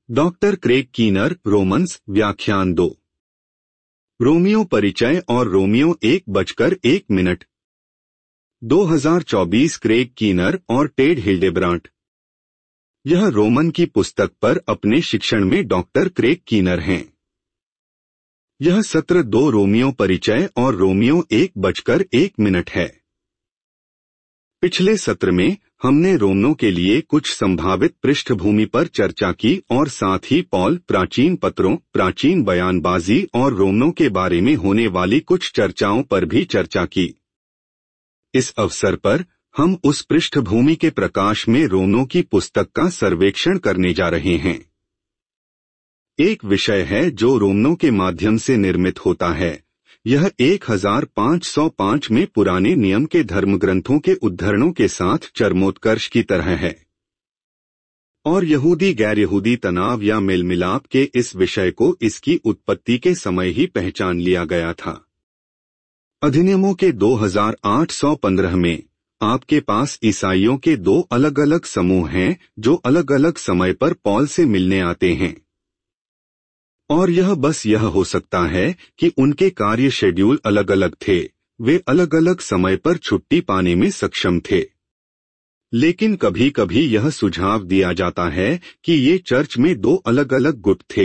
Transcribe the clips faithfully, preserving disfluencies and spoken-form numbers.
Doctor Craig keener, Romans, व्याख्यान दो। Romeo परिचय और रोमियो एक बजकर एक मिनट दो हज़ार चौबीस क्रेग कीनर और टेड हिल्डेब्रांट। यह रोमन की पुस्तक पर अपने शिक्षण में डॉक्टर क्रेग कीनर हैं। यह सत्र दो रोमियो परिचय और रोमियो एक बजकर एक मिनट है। पिछले सत्र में हमने रोमनों के लिए कुछ संभावित पृष्ठभूमि पर चर्चा की और साथ ही पॉल, प्राचीन पत्रों, प्राचीन बयानबाजी और रोमनों के बारे में होने वाली कुछ चर्चाओं पर भी चर्चा की। इस अवसर पर हम उस पृष्ठभूमि के प्रकाश में रोमनों की पुस्तक का सर्वेक्षण करने जा रहे हैं। एक विषय है जो रोमनों के माध्यम से निर्मित होता है। यह एक हज़ार पाँच सौ पाँच में पुराने नियम के धर्मग्रंथों के उद्धरणों के साथ चरमोत्कर्ष की तरह है। और यहूदी गैर यहूदी तनाव या मेलमिलाप के इस विषय को इसकी उत्पत्ति के समय ही पहचान लिया गया था। अधिनियमों के दो हज़ार आठ सौ पंद्रह में आपके पास ईसाइयों के दो अलग अलग समूह हैं जो अलग अलग समय पर पॉल से मिलने आते हैं। और यह बस यह हो सकता है कि उनके कार्य शेड्यूल अलग अलग थे, वे अलग अलग समय पर छुट्टी पाने में सक्षम थे। लेकिन कभी कभी यह सुझाव दिया जाता है कि ये चर्च में दो अलग अलग गुट थे।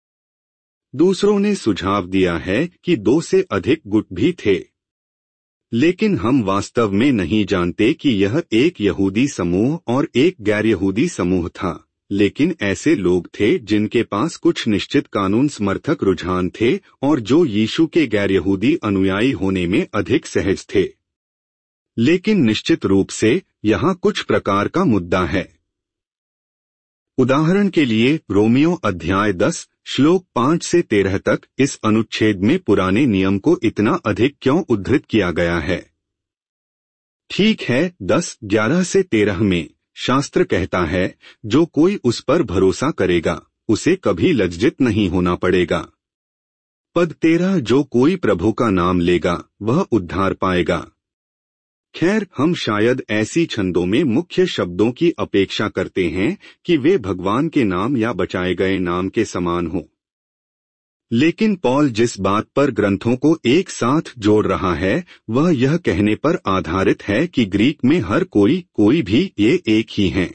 दूसरों ने सुझाव दिया है कि दो से अधिक गुट भी थे। लेकिन हम वास्तव में नहीं जानते कि यह एक यहूदी समूह और एक गैर यहूदी समूह था। लेकिन ऐसे लोग थे जिनके पास कुछ निश्चित कानून समर्थक रुझान थे और जो यीशु के गैर यहूदी अनुयायी होने में अधिक सहज थे। लेकिन निश्चित रूप से यहाँ कुछ प्रकार का मुद्दा है। उदाहरण के लिए रोमियो अध्याय दस श्लोक पाँच से तेरह तक इस अनुच्छेद में पुराने नियम को इतना अधिक क्यों उद्धृत किया गया है? ठीक है, दस ग्यारह से तेरह में शास्त्र कहता है, जो कोई उस पर भरोसा करेगा उसे कभी लज्जित नहीं होना पड़ेगा। पद तेरह, जो कोई प्रभु का नाम लेगा वह उद्धार पाएगा। खैर, हम शायद ऐसी छंदों में मुख्य शब्दों की अपेक्षा करते हैं कि वे भगवान के नाम या बचाए गए नाम के समान हो। लेकिन पॉल जिस बात पर ग्रंथों को एक साथ जोड़ रहा है वह यह कहने पर आधारित है कि ग्रीक में हर कोई कोई भी ये एक ही हैं।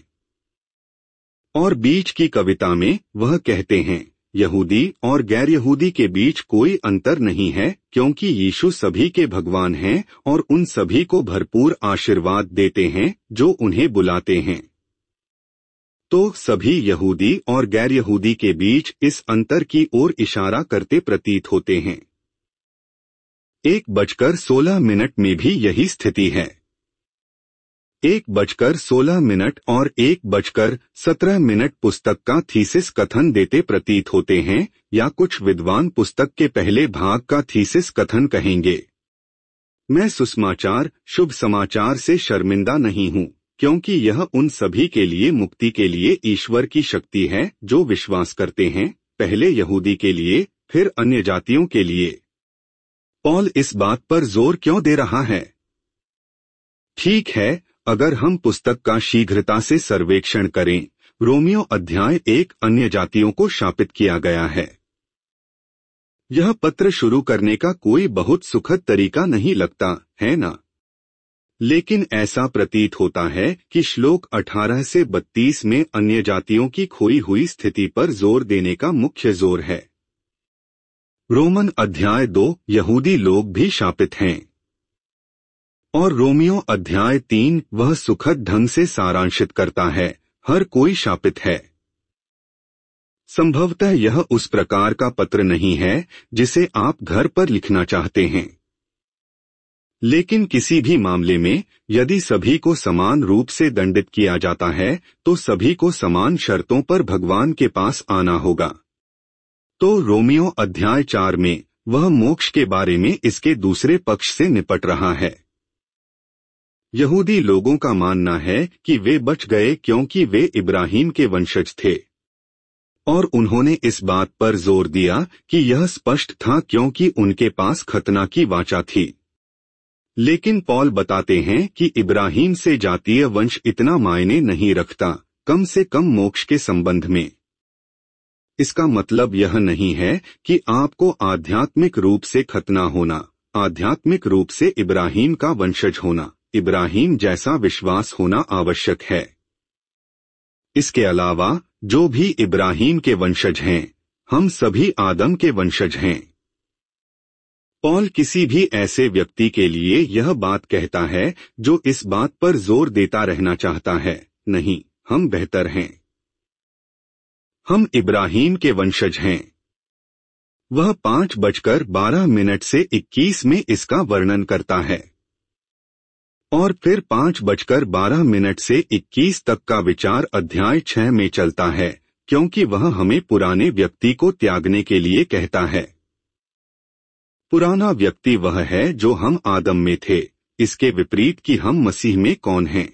और बीच की कविता में वह कहते हैं, यहूदी और गैर यहूदी के बीच कोई अंतर नहीं है क्योंकि यीशु सभी के भगवान हैं और उन सभी को भरपूर आशीर्वाद देते हैं जो उन्हें बुलाते हैं। तो सभी यहूदी और गैर यहूदी के बीच इस अंतर की ओर इशारा करते प्रतीत होते हैं। एक बजकर सोलह मिनट में भी यही स्थिति है। एक बजकर सोलह मिनट और एक बजकर सत्रह मिनट पुस्तक का थीसिस कथन देते प्रतीत होते हैं, या कुछ विद्वान पुस्तक के पहले भाग का थीसिस कथन कहेंगे। मैं सुसमाचार, शुभ समाचार से शर्मिंदा नहीं हूँ, क्योंकि यह उन सभी के लिए मुक्ति के लिए ईश्वर की शक्ति है जो विश्वास करते हैं, पहले यहूदी के लिए फिर अन्य जातियों के लिए। पॉल इस बात पर जोर क्यों दे रहा है? ठीक है, अगर हम पुस्तक का शीघ्रता से सर्वेक्षण करें, रोमियो अध्याय एक अन्य जातियों को शापित किया गया है। यह पत्र शुरू करने का कोई बहुत सुखद तरीका नहीं लगता, है ना? लेकिन ऐसा प्रतीत होता है कि श्लोक अठारह से बत्तीस में अन्य जातियों की खोई हुई स्थिति पर जोर देने का मुख्य जोर है। रोमन अध्याय दो यहूदी लोग भी शापित हैं। और रोमियो अध्याय तीन वह सुखद ढंग से सारांशित करता है, हर कोई शापित है। संभवतः यह उस प्रकार का पत्र नहीं है जिसे आप घर पर लिखना चाहते हैं। लेकिन किसी भी मामले में यदि सभी को समान रूप से दंडित किया जाता है तो सभी को समान शर्तों पर भगवान के पास आना होगा। तो रोमियो अध्याय चार में वह मोक्ष के बारे में इसके दूसरे पक्ष से निपट रहा है। यहूदी लोगों का मानना है कि वे बच गए क्योंकि वे इब्राहिम के वंशज थे, और उन्होंने इस बात पर जोर दिया कि यह स्पष्ट था क्योंकि उनके पास खतना की वाचा थी। लेकिन पॉल बताते हैं कि इब्राहिम से जातीय वंश इतना मायने नहीं रखता, कम से कम मोक्ष के संबंध में। इसका मतलब यह नहीं है कि आपको आध्यात्मिक रूप से खतना होना, आध्यात्मिक रूप से इब्राहिम का वंशज होना, इब्राहिम जैसा विश्वास होना आवश्यक है। इसके अलावा जो भी इब्राहिम के वंशज हैं, हम सभी आदम के वंशज हैं। पॉल किसी भी ऐसे व्यक्ति के लिए यह बात कहता है जो इस बात पर जोर देता रहना चाहता है, नहीं, हम बेहतर हैं, हम इब्राहिम के वंशज हैं। वह पांच बजकर बारह मिनट से इक्कीस में इसका वर्णन करता है और फिर पांच बजकर बारह मिनट से इक्कीस तक का विचार अध्याय छह में चलता है, क्योंकि वह हमें पुराने व्यक्ति को त्यागने के लिए कहता है। पुराना व्यक्ति वह है जो हम आदम में थे, इसके विपरीत कि हम मसीह में कौन हैं।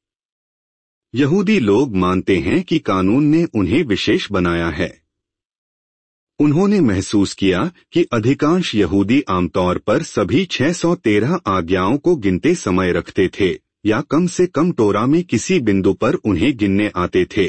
यहूदी लोग मानते हैं कि कानून ने उन्हें विशेष बनाया है। उन्होंने महसूस किया कि अधिकांश यहूदी आमतौर पर सभी छह सौ तेरह आज्ञाओं को गिनते समय रखते थे, या कम से कम टोरा में किसी बिंदु पर उन्हें गिनने आते थे।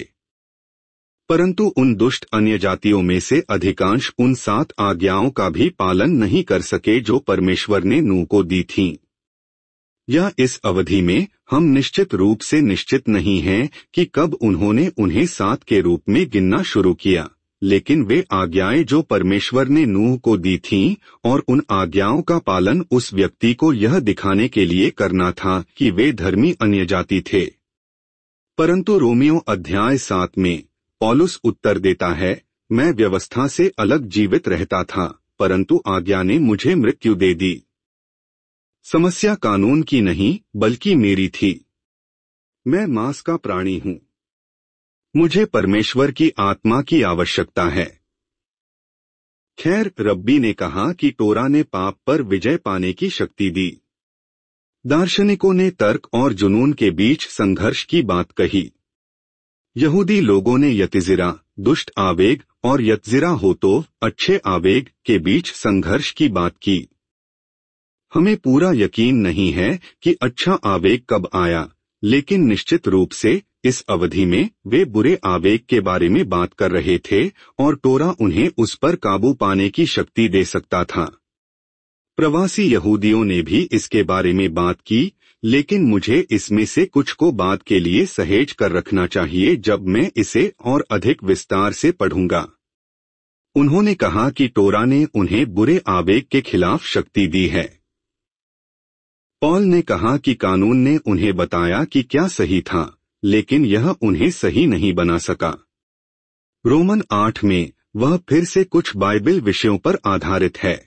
परंतु उन दुष्ट अन्य जातियों में से अधिकांश उन सात आज्ञाओं का भी पालन नहीं कर सके जो परमेश्वर ने नूह को दी थीं। या इस अवधि में हम निश्चित रूप से निश्चित नहीं हैं कि कब उन्होंने उन्हें सात के रूप में गिनना शुरू किया, लेकिन वे आज्ञाएं जो परमेश्वर ने नूह को दी थीं, और उन आज्ञाओं का पालन उस व्यक्ति को यह दिखाने के लिए करना था कि वे धर्मी अन्य जाति थे। परंतु रोमियो अध्याय सात में पौलुस उत्तर देता है, मैं व्यवस्था से अलग जीवित रहता था, परंतु आज्ञा ने मुझे मृत्यु दे दी। समस्या कानून की नहीं बल्कि मेरी थी। मैं मांस का प्राणी हूं, मुझे परमेश्वर की आत्मा की आवश्यकता है। खैर, रब्बी ने कहा कि टोरा ने पाप पर विजय पाने की शक्ति दी। दार्शनिकों ने तर्क और जुनून के बीच संघर्ष की बात कही। यहूदी लोगों ने यतिजिरा, दुष्ट आवेग, और यतजिरा हो तो अच्छे आवेग के बीच संघर्ष की बात की। हमें पूरा यकीन नहीं है कि अच्छा आवेग कब आया, लेकिन निश्चित रूप से इस अवधि में वे बुरे आवेग के बारे में बात कर रहे थे और टोरा उन्हें उस पर काबू पाने की शक्ति दे सकता था। प्रवासी यहूदियों ने भी इसके बारे में बात की, लेकिन मुझे इसमें से कुछ को बाद के लिए सहेज कर रखना चाहिए जब मैं इसे और अधिक विस्तार से पढ़ूंगा। उन्होंने कहा कि टोरा ने उन्हें बुरे आवेग के खिलाफ शक्ति दी है। पॉल ने कहा कि कानून ने उन्हें बताया कि क्या सही था, लेकिन यह उन्हें सही नहीं बना सका। रोमन आठ में वह फिर से कुछ बाइबल विषयों पर आधारित है।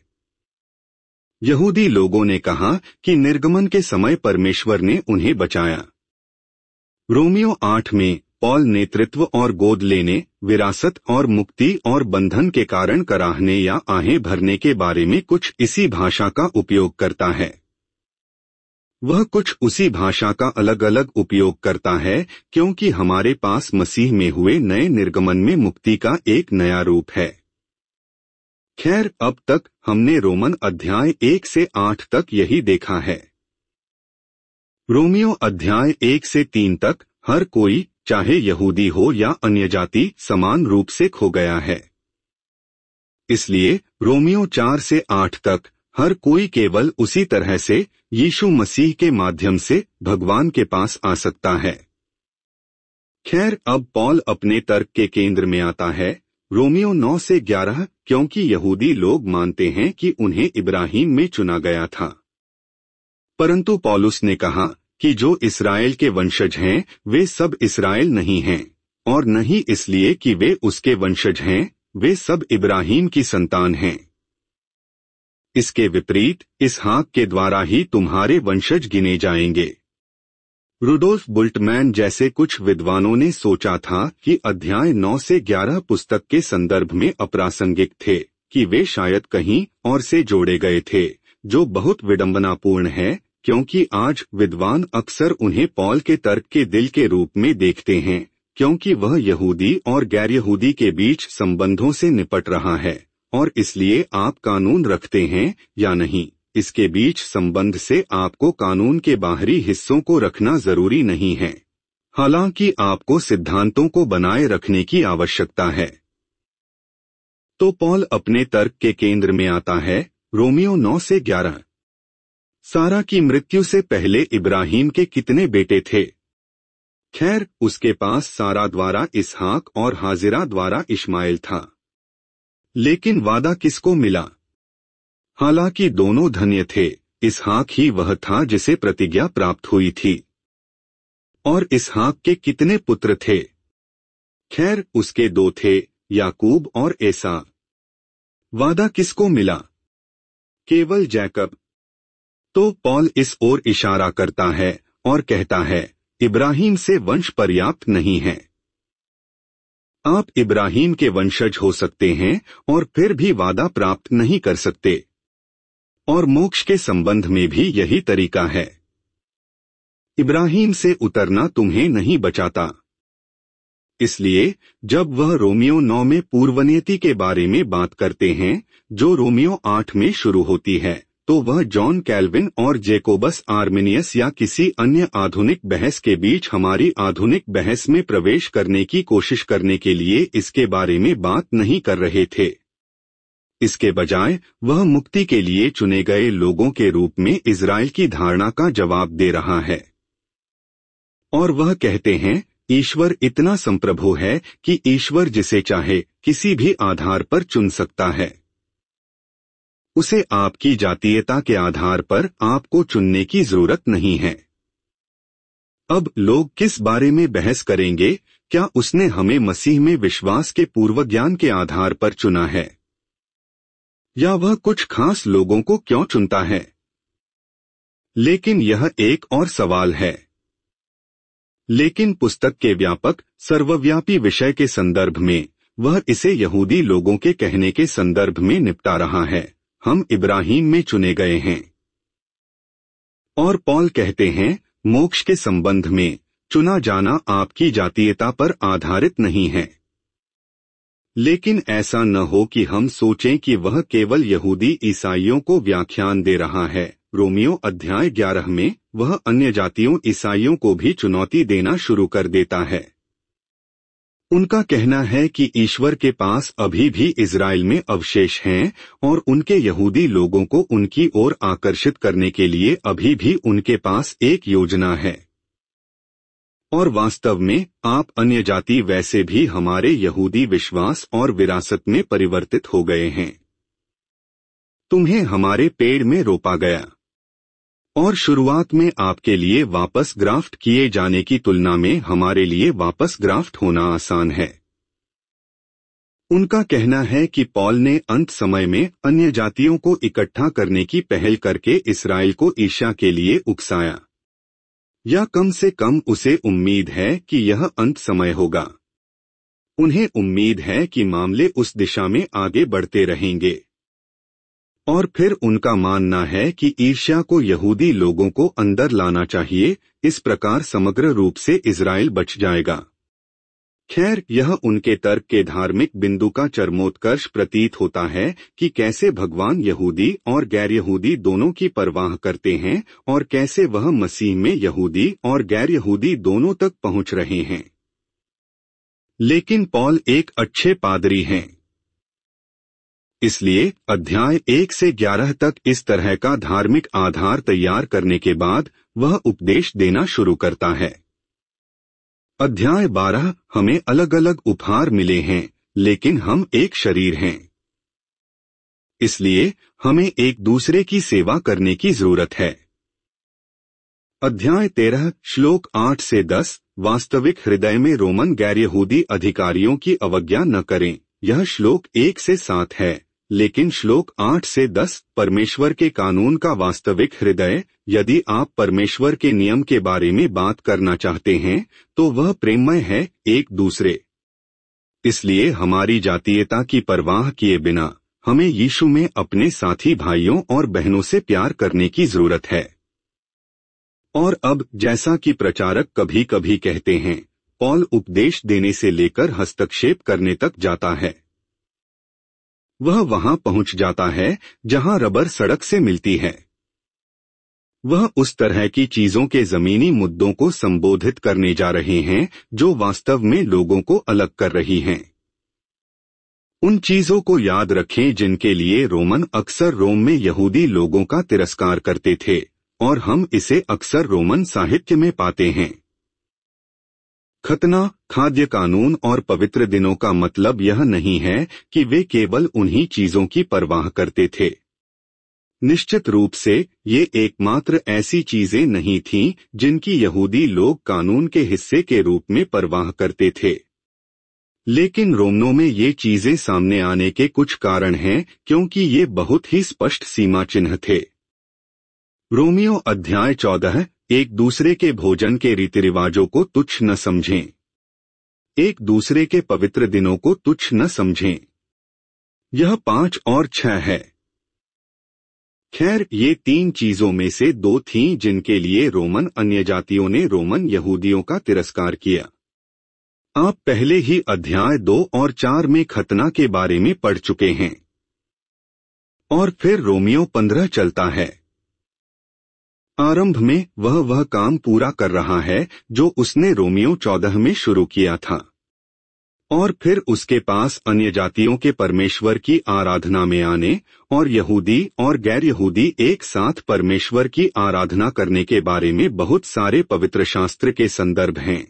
यहूदी लोगों ने कहा कि निर्गमन के समय परमेश्वर ने उन्हें बचाया। रोमियो आठ में पॉल नेतृत्व और गोद लेने, विरासत और मुक्ति और बंधन के कारण कराहने या आहें भरने के बारे में कुछ इसी भाषा का उपयोग करता है। वह कुछ उसी भाषा का अलग अलग उपयोग करता है क्योंकि हमारे पास मसीह में हुए नए निर्गमन में मुक्ति का एक नया रूप है। खैर, अब तक हमने रोमन अध्याय एक से आठ तक यही देखा है। रोमियो अध्याय एक से तीन तक हर कोई, चाहे यहूदी हो या अन्य जाति, समान रूप से खो गया है। इसलिए रोमियो चार से आठ तक हर कोई केवल उसी तरह से यीशु मसीह के माध्यम से भगवान के पास आ सकता है। खैर, अब पॉल अपने तर्क के केंद्र में आता है। रोमियो नौ से ग्यारह, क्योंकि यहूदी लोग मानते हैं कि उन्हें इब्राहिम में चुना गया था, परंतु पौलुस ने कहा कि जो इस्राएल के वंशज हैं वे सब इस्राएल नहीं हैं, और न ही इसलिए कि वे उसके वंशज हैं, वे सब इब्राहिम की संतान हैं। इसके विपरीत इसहाक के द्वारा ही तुम्हारे वंशज गिने जाएंगे। रुडोल्फ बुल्टमैन जैसे कुछ विद्वानों ने सोचा था कि अध्याय नौ से ग्यारह पुस्तक के संदर्भ में अप्रासंगिक थे, कि वे शायद कहीं और से जोड़े गए थे, जो बहुत विडंबनापूर्ण है, क्योंकि आज विद्वान अक्सर उन्हें पॉल के तर्क के दिल के रूप में देखते हैं, क्योंकि वह यहूदी और गैर यहूदी के बीच संबंधों से निपट रहा है, और इसलिए आप कानून रखते हैं या नहीं, इसके बीच संबंध से आपको कानून के बाहरी हिस्सों को रखना जरूरी नहीं है, हालांकि आपको सिद्धांतों को बनाए रखने की आवश्यकता है। तो पॉल अपने तर्क के केंद्र में आता है। रोमियो नौ से ग्यारह। सारा की मृत्यु से पहले इब्राहिम के कितने बेटे थे? खैर, उसके पास सारा द्वारा इसहाक और हाजिरा द्वारा इश्माइल था। लेकिन वादा किसको मिला? हालांकि दोनों धन्य थे, इसहाक ही वह था जिसे प्रतिज्ञा प्राप्त हुई थी। और इसहाक के कितने पुत्र थे? खैर, उसके दो थे, याकूब और एसा। वादा किसको मिला? केवल जैकब। तो पॉल इस ओर इशारा करता है और कहता है, इब्राहिम से वंश पर्याप्त नहीं है। आप इब्राहिम के वंशज हो सकते हैं और फिर भी वादा प्राप्त नहीं कर सकते। और मोक्ष के संबंध में भी यही तरीका है। इब्राहिम से उतरना तुम्हें नहीं बचाता। इसलिए जब वह रोमियो नौ में पूर्वनीति के बारे में बात करते हैं, जो रोमियो आठ में शुरू होती है, तो वह जॉन कैल्विन और जेकोबस आर्मिनियस या किसी अन्य आधुनिक बहस के बीच हमारी आधुनिक बहस में प्रवेश करने की कोशिश करने के लिए इसके बारे में बात नहीं कर रहे थे। इसके बजाय वह मुक्ति के लिए चुने गए लोगों के रूप में इज़राइल की धारणा का जवाब दे रहा है। और वह कहते हैं, ईश्वर इतना संप्रभु है कि ईश्वर जिसे चाहे किसी भी आधार पर चुन सकता है। उसे आपकी जातीयता के आधार पर आपको चुनने की जरूरत नहीं है। अब लोग किस बारे में बहस करेंगे? क्या उसने हमें मसीह में विश्वास के पूर्व ज्ञान के आधार पर चुना है, या वह कुछ खास लोगों को क्यों चुनता है? लेकिन यह एक और सवाल है। लेकिन पुस्तक के व्यापक सर्वव्यापी विषय के संदर्भ में वह इसे यहूदी लोगों के कहने के संदर्भ में निपटा रहा है, हम इब्राहिम में चुने गए हैं। और पॉल कहते हैं, मोक्ष के संबंध में चुना जाना आपकी जातीयता पर आधारित नहीं है। लेकिन ऐसा न हो कि हम सोचें कि वह केवल यहूदी ईसाइयों को व्याख्यान दे रहा है। रोमियो अध्याय ग्यारह में वह अन्य जातियों ईसाइयों को भी चुनौती देना शुरू कर देता है। उनका कहना है कि ईश्वर के पास अभी भी इज़राइल में अवशेष हैं और उनके यहूदी लोगों को उनकी ओर आकर्षित करने के लिए अभी भी उनके पास एक योजना है। और वास्तव में आप अन्य जाति वैसे भी हमारे यहूदी विश्वास और विरासत में परिवर्तित हो गए हैं। तुम्हें हमारे पेड़ में रोपा गया और शुरुआत में आपके लिए वापस ग्राफ्ट किए जाने की तुलना में हमारे लिए वापस ग्राफ्ट होना आसान है। उनका कहना है कि पॉल ने अंत समय में अन्य जातियों को इकट्ठा करने की पहल करके इस्राएल को ईर्ष्या के लिए उकसाया, या कम से कम उसे उम्मीद है कि यह अंत समय होगा। उन्हें उम्मीद है कि मामले उस दिशा में आगे बढ़ते रहेंगे। और फिर उनका मानना है कि ईर्ष्या को यहूदी लोगों को अंदर लाना चाहिए, इस प्रकार समग्र रूप से इज़राइल बच जाएगा। खैर, यह उनके तर्क के धार्मिक बिंदु का चरमोत्कर्ष प्रतीत होता है कि कैसे भगवान यहूदी और गैर यहूदी दोनों की परवाह करते हैं और कैसे वह मसीह में यहूदी और गैर यहूदी दोनों तक पहुंच रहे हैं। लेकिन पॉल एक अच्छे पादरी हैं। इसलिए अध्याय एक से ग्यारह तक इस तरह का धार्मिक आधार तैयार करने के बाद वह उपदेश देना शुरू करता है। अध्याय बारह हमें अलग अलग उपहार मिले हैं, लेकिन हम एक शरीर हैं। इसलिए हमें एक दूसरे की सेवा करने की जरूरत है। अध्याय तेरह श्लोक आठ से दस वास्तविक हृदय में रोमन गैर यहूदी अधिकारियों की अवज्ञा न करें। यह श्लोक एक से सात है, लेकिन श्लोक आठ से दस परमेश्वर के कानून का वास्तविक हृदय। यदि आप परमेश्वर के नियम के बारे में बात करना चाहते हैं तो वह प्रेममय है एक दूसरे। इसलिए हमारी जातीयता की परवाह किए बिना हमें यीशु में अपने साथी भाइयों और बहनों से प्यार करने की जरूरत है। और अब जैसा कि प्रचारक कभी कभी कहते हैं, पॉल उपदेश देने से लेकर हस्तक्षेप करने तक जाता है। वह वहां पहुंच जाता है जहां रबर सड़क से मिलती है। वह उस तरह की चीजों के जमीनी मुद्दों को संबोधित करने जा रहे हैं जो वास्तव में लोगों को अलग कर रही हैं। उन चीजों को याद रखें जिनके लिए रोमन अक्सर रोम में यहूदी लोगों का तिरस्कार करते थे, और हम इसे अक्सर रोमन साहित्य में पाते हैं। खतना, खाद्य कानून और पवित्र दिनों का मतलब यह नहीं है कि वे केवल उन्हीं चीजों की परवाह करते थे। निश्चित रूप से ये एकमात्र ऐसी चीजें नहीं थीं जिनकी यहूदी लोग कानून के हिस्से के रूप में परवाह करते थे। लेकिन रोमनों में ये चीजें सामने आने के कुछ कारण हैं, क्योंकि ये बहुत ही स्पष्ट सीमा चिन्ह थे। रोमियो अध्याय चौदह, एक दूसरे के भोजन के रीति रिवाजों को तुच्छ न समझें। एक दूसरे के पवित्र दिनों को तुच्छ न समझें। यह पांच और छह है। खैर, ये तीन चीजों में से दो थीं जिनके लिए रोमन अन्यजातियों ने रोमन यहूदियों का तिरस्कार किया। आप पहले ही अध्याय दो और चार में खतना के बारे में पढ़ चुके हैं। और फिर रोमियो पंद्रह चलता है। आरंभ में वह वह काम पूरा कर रहा है जो उसने रोमियो चौदह में शुरू किया था। और फिर उसके पास अन्य जातियों के परमेश्वर की आराधना में आने और यहूदी और गैर यहूदी एक साथ परमेश्वर की आराधना करने के बारे में बहुत सारे पवित्र शास्त्र के संदर्भ हैं।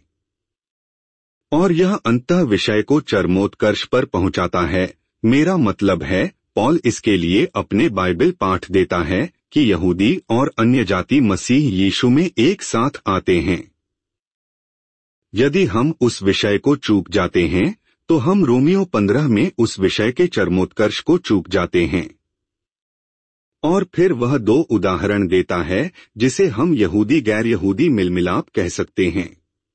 और यह अंतः विषय को चरमोत्कर्ष पर पहुंचाता है। मेरा मतलब है, पौल इसके लिए अपने बाइबल पाठ देता है कि यहूदी और अन्य जाति मसीह यीशु में एक साथ आते हैं। यदि हम उस विषय को चूक जाते हैं तो हम रोमियो पंद्रह में उस विषय के चरमोत्कर्ष को चूक जाते हैं। और फिर वह दो उदाहरण देता है जिसे हम यहूदी गैर यहूदी मिलमिलाप कह सकते हैं।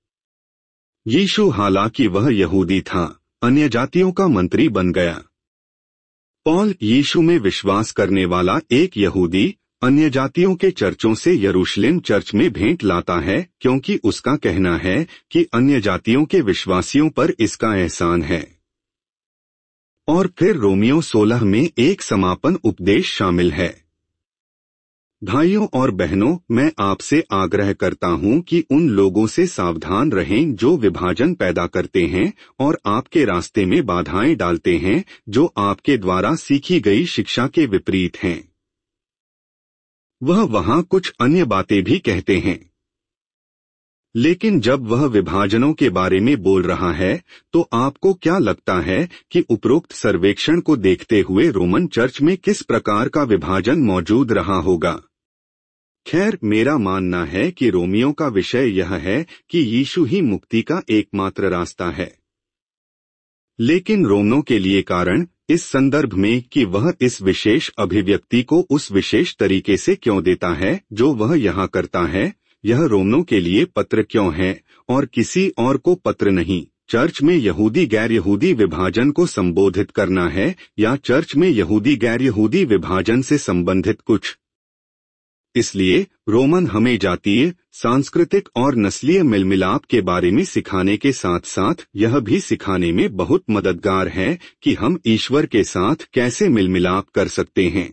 यीशु हालांकि वह यहूदी था, अन्य जातियों का मंत्री बन गया। पौल यीशु में विश्वास करने वाला एक यहूदी अन्य जातियों के चर्चों से यरूशलेम चर्च में भेंट लाता है, क्योंकि उसका कहना है कि अन्य जातियों के विश्वासियों पर इसका एहसान है। और फिर रोमियो सोलह में एक समापन उपदेश शामिल है। भाइयों और बहनों, मैं आपसे आग्रह करता हूं कि उन लोगों से सावधान रहें जो विभाजन पैदा करते हैं और आपके रास्ते में बाधाएं डालते हैं जो आपके द्वारा सीखी गई शिक्षा के विपरीत हैं। वह वहां कुछ अन्य बातें भी कहते हैं। लेकिन जब वह विभाजनों के बारे में बोल रहा है तो आपको क्या लगता है कि उपरोक्त सर्वेक्षण को देखते हुए रोमन चर्च में किस प्रकार का विभाजन मौजूद रहा होगा? खैर, मेरा मानना है कि रोमियो का विषय यह है कि यीशु ही मुक्ति का एकमात्र रास्ता है। लेकिन रोमनों के लिए कारण इस संदर्भ में कि वह इस विशेष अभिव्यक्ति को उस विशेष तरीके से क्यों देता है जो वह यहाँ करता है, यह रोमनों के लिए पत्र क्यों है और किसी और को पत्र नहीं। चर्च में यहूदी गैर यहूदी विभाजन को संबोधित करना है या चर्च में यहूदी गैर यहूदी विभाजन से संबंधित कुछ। इसलिए रोमन हमें जातीय, सांस्कृतिक और नस्लीय मिलमिलाप के बारे में सिखाने के साथ साथ यह भी सिखाने में बहुत मददगार है कि हम ईश्वर के साथ कैसे मिलमिलाप कर सकते हैं।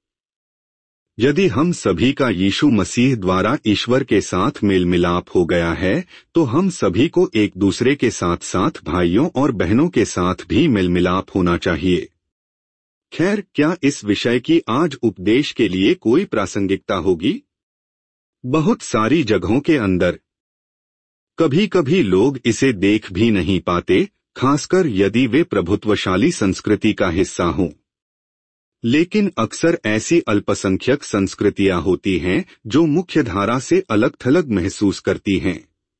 यदि हम सभी का यीशु मसीह द्वारा ईश्वर के साथ मेल मिलाप हो गया है तो हम सभी को एक दूसरे के साथ साथ भाइयों और बहनों के साथ भी मेल मिलाप होना चाहिए। खैर, क्या इस विषय की आज उपदेश के लिए कोई प्रासंगिकता होगी? बहुत सारी जगहों के अंदर। कभी कभी लोग इसे देख भी नहीं पाते, खासकर यदि वे प्रभुत्वशाली संस्कृति का हिस्सा हों। लेकिन अक्सर ऐसी अल्पसंख्यक संस्कृतियां होती हैं जो मुख्य धारा से अलग थलग महसूस करती हैं।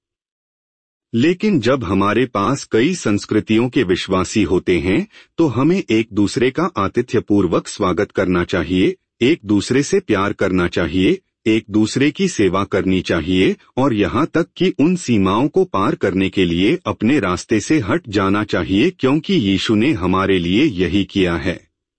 लेकिन जब हमारे पास कई संस्कृतियों के विश्वासी होते हैं तो हमें एक दूसरे का आतिथ्यपूर्वक स्वागत करना चाहिए, एक दूसरे से प्यार करना चाहिए, एक दूसरे की सेवा करनी चाहिए और यहाँ तक कि उन सीमाओं को पार करने के लिए अपने रास्ते से हट जाना चाहिए, क्योंकि यीशु ने हमारे लिए यही किया है।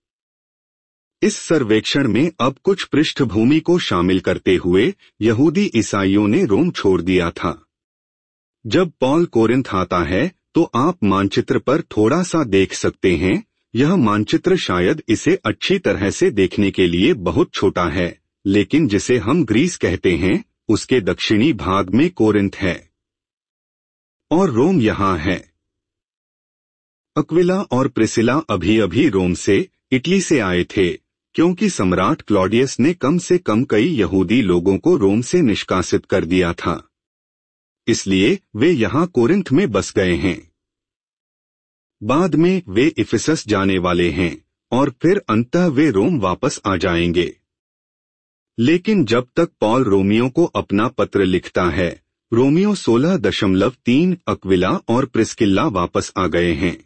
इस सर्वेक्षण में अब कुछ पृष्ठभूमि को शामिल करते हुए यहूदी ईसाइयों ने रोम छोड़ दिया था। जब पौल कोरिन्थ आता है तो आप मानचित्र पर थोड़ा सा देख सकते हैं। यह मानचित्र शायद इसे अच्छी तरह से देखने के लिए बहुत छोटा है, लेकिन जिसे हम ग्रीस कहते हैं उसके दक्षिणी भाग में कोरिन्थ है और रोम यहाँ है। अक्विला और प्रिसिला अभी अभी रोम से, इटली से आए थे, क्योंकि सम्राट क्लॉडियस ने कम से कम कई यहूदी लोगों को रोम से निष्कासित कर दिया था। इसलिए वे यहाँ कोरिन्थ में बस गए हैं। बाद में वे इफिसस जाने वाले हैं और फिर अंततः वे रोम वापस आ जाएंगे। लेकिन जब तक पॉल रोमियो को अपना पत्र लिखता है, रोमियो सोलह दशमलव तीन अक्विला और प्रिस्किल्ला वापस आ गए हैं।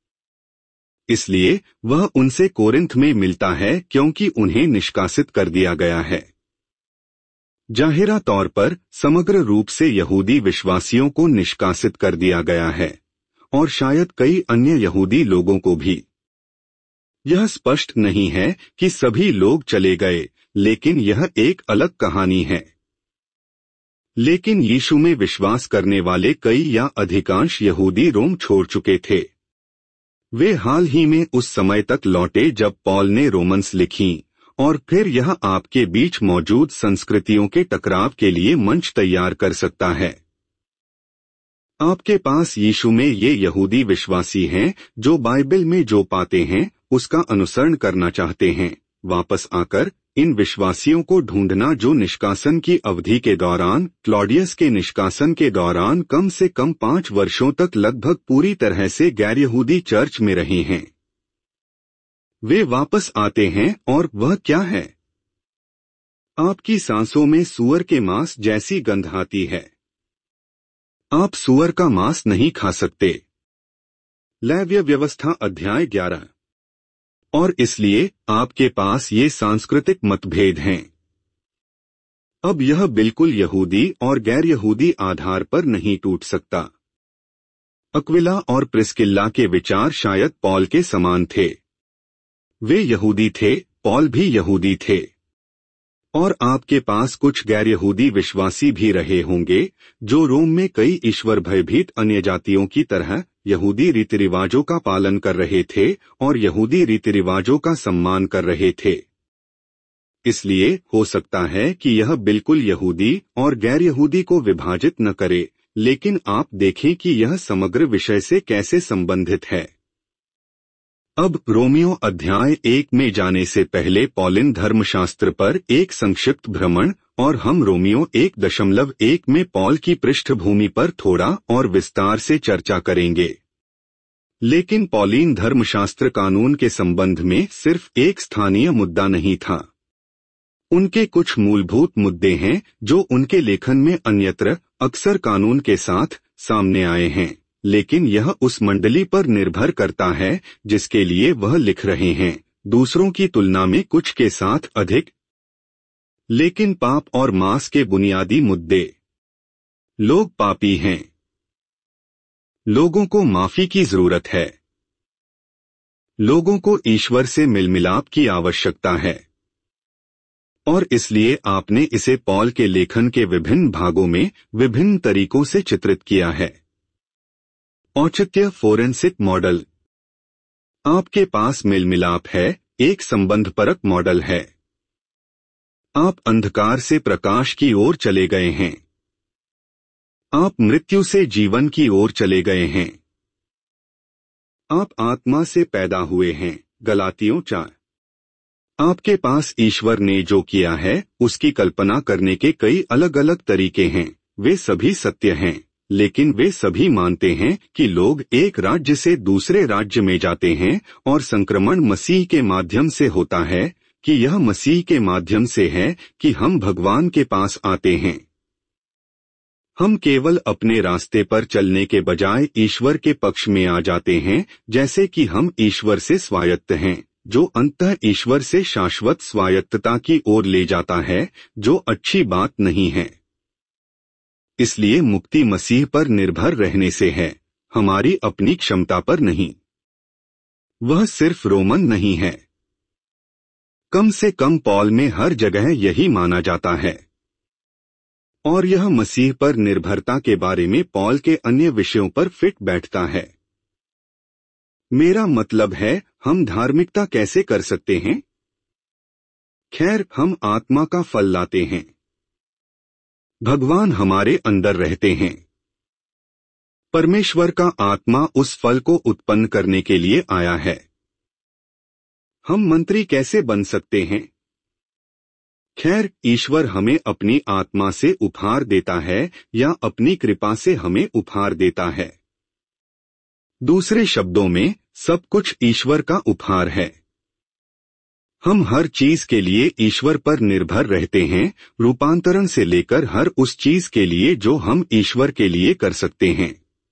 इसलिए वह उनसे कोरिन्थ में मिलता है क्योंकि उन्हें निष्कासित कर दिया गया है। जाहिरा तौर पर समग्र रूप से यहूदी विश्वासियों को निष्कासित कर दिया गया है और शायद कई अन्य यहूदी लोगों को भी। यह स्पष्ट नहीं है कि सभी लोग चले गए, लेकिन यह एक अलग कहानी है। लेकिन यीशु में विश्वास करने वाले कई या अधिकांश यहूदी रोम छोड़ चुके थे। वे हाल ही में उस समय तक लौटे जब पॉल ने रोमन्स लिखी, और फिर यह आपके बीच मौजूद संस्कृतियों के टकराव के लिए मंच तैयार कर सकता है। आपके पास यीशु में ये यहूदी विश्वासी हैं जो बाइबल में जो पाते हैं उसका अनुसरण करना चाहते हैं। वापस आकर इन विश्वासियों को ढूंढना जो निष्कासन की अवधि के दौरान, क्लॉडियस के निष्कासन के दौरान कम से कम पांच वर्षों तक लगभग पूरी तरह से गैर यहूदी चर्च में रहे हैं। वे वापस आते हैं और वह क्या है? आपकी सांसों में सूअर के मांस जैसी गंध आती है। आप सूअर का मांस नहीं खा सकते। लेव्य व्यवस्था अध्याय ग्यारह। और इसलिए आपके पास ये सांस्कृतिक मतभेद हैं। अब यह बिल्कुल यहूदी और गैर यहूदी आधार पर नहीं टूट सकता। अक्विला और प्रिस्किल्ला के विचार शायद पॉल के समान थे। वे यहूदी थे, पॉल भी यहूदी थे। और आपके पास कुछ गैर यहूदी विश्वासी भी रहे होंगे जो रोम में कई ईश्वर भयभीत अन्य जातियों की तरह यहूदी रीति रिवाजों का पालन कर रहे थे और यहूदी रीति रिवाजों का सम्मान कर रहे थे। इसलिए हो सकता है कि यह बिल्कुल यहूदी और गैर यहूदी को विभाजित न करे, लेकिन आप देखें कि यह समग्र विषय से कैसे संबंधित है। अब रोमियो अध्याय एक में जाने से पहले पॉलिन धर्मशास्त्र पर एक संक्षिप्त भ्रमण, और हम रोमियो एक दशमलव एक में पॉल की पृष्ठभूमि पर थोड़ा और विस्तार से चर्चा करेंगे। लेकिन पॉलीन धर्मशास्त्र कानून के संबंध में सिर्फ एक स्थानीय मुद्दा नहीं था। उनके कुछ मूलभूत मुद्दे हैं जो उनके लेखन में अन्यत्र अक्सर कानून के साथ सामने आए हैं, लेकिन यह उस मंडली पर निर्भर करता है जिसके लिए वह लिख रहे हैं, दूसरों की तुलना में कुछ के साथ अधिक। लेकिन पाप और मांस के बुनियादी मुद्दे। लोग पापी हैं। लोगों को माफी की जरूरत है। लोगों को ईश्वर से मिलमिलाप की आवश्यकता है। और इसलिए आपने इसे पॉल के लेखन के विभिन्न भागों में विभिन्न तरीकों से चित्रित किया है। औचित्य फोरेंसिक मॉडल। आपके पास मिलमिलाप है, एक संबंधपरक मॉडल है। आप अंधकार से प्रकाश की ओर चले गए हैं। आप मृत्यु से जीवन की ओर चले गए हैं। आप आत्मा से पैदा हुए हैं। गलातियों चार। आपके पास ईश्वर ने जो किया है उसकी कल्पना करने के कई अलग अलग तरीके हैं। वे सभी सत्य हैं, लेकिन वे सभी मानते हैं कि लोग एक राज्य से दूसरे राज्य में जाते हैं और संक्रमण मसीह के माध्यम से होता है, कि यह मसीह के माध्यम से है कि हम भगवान के पास आते हैं। हम केवल अपने रास्ते पर चलने के बजाय ईश्वर के पक्ष में आ जाते हैं, जैसे कि हम ईश्वर से स्वायत्त हैं, जो अंततः ईश्वर से शाश्वत स्वायत्तता की ओर ले जाता है, जो अच्छी बात नहीं है। इसलिए मुक्ति मसीह पर निर्भर रहने से है, हमारी अपनी क्षमता पर नहीं। वह सिर्फ रोमन नहीं है। कम से कम पॉल में हर जगह यही माना जाता है। और यह मसीह पर निर्भरता के बारे में पॉल के अन्य विषयों पर फिट बैठता है। मेरा मतलब है, हम धार्मिकता कैसे कर सकते हैं? खैर, हम आत्मा का फल लाते हैं। भगवान हमारे अंदर रहते हैं। परमेश्वर का आत्मा उस फल को उत्पन्न करने के लिए आया है। हम मंत्री कैसे बन सकते हैं? खैर, ईश्वर हमें अपनी आत्मा से उपहार देता है या अपनी कृपा से हमें उपहार देता है। दूसरे शब्दों में, सब कुछ ईश्वर का उपहार है। हम हर चीज के लिए ईश्वर पर निर्भर रहते हैं, रूपांतरण से लेकर हर उस चीज के लिए जो हम ईश्वर के लिए कर सकते हैं।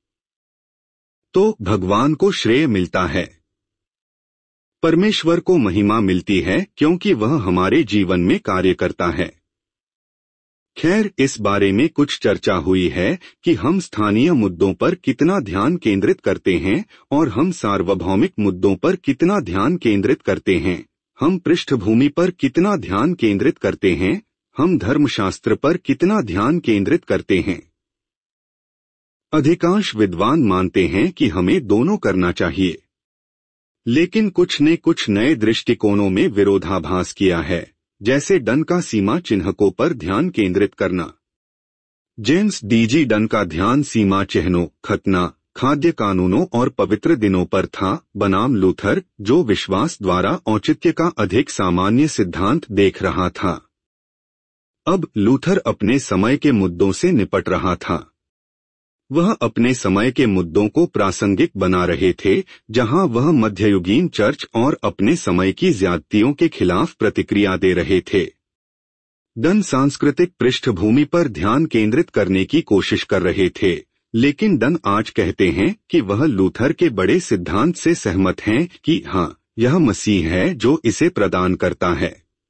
तो भगवान को श्रेय मिलता है, परमेश्वर को महिमा मिलती है क्योंकि वह हमारे जीवन में कार्य करता है। खैर, इस बारे में कुछ चर्चा हुई है कि हम स्थानीय मुद्दों पर कितना ध्यान केंद्रित करते हैं और हम सार्वभौमिक मुद्दों पर कितना ध्यान केंद्रित करते हैं, हम पृष्ठभूमि पर कितना ध्यान केंद्रित करते हैं, हम धर्मशास्त्र पर कितना ध्यान केंद्रित करते हैं। अधिकांश विद्वान मानते हैं कि हमें दोनों करना चाहिए, लेकिन कुछ ने कुछ नए दृष्टिकोणों में विरोधाभास किया है, जैसे डन का सीमा चिन्हकों पर ध्यान केंद्रित करना। जेम्स डीजी डन का ध्यान सीमा चिन्हों, खतना, खाद्य कानूनों और पवित्र दिनों पर था, बनाम लूथर जो विश्वास द्वारा औचित्य का अधिक सामान्य सिद्धांत देख रहा था। अब लूथर अपने समय के मुद्दों से निपट रहा था। वह अपने समय के मुद्दों को प्रासंगिक बना रहे थे, जहां वह मध्ययुगीन चर्च और अपने समय की ज्यादतियों के खिलाफ प्रतिक्रिया दे रहे थे। डन सांस्कृतिक पृष्ठभूमि पर ध्यान केंद्रित करने की कोशिश कर रहे थे, लेकिन डन आज कहते हैं कि वह लूथर के बड़े सिद्धांत से सहमत हैं कि हाँ, यह मसीह है जो इसे प्रदान करता है।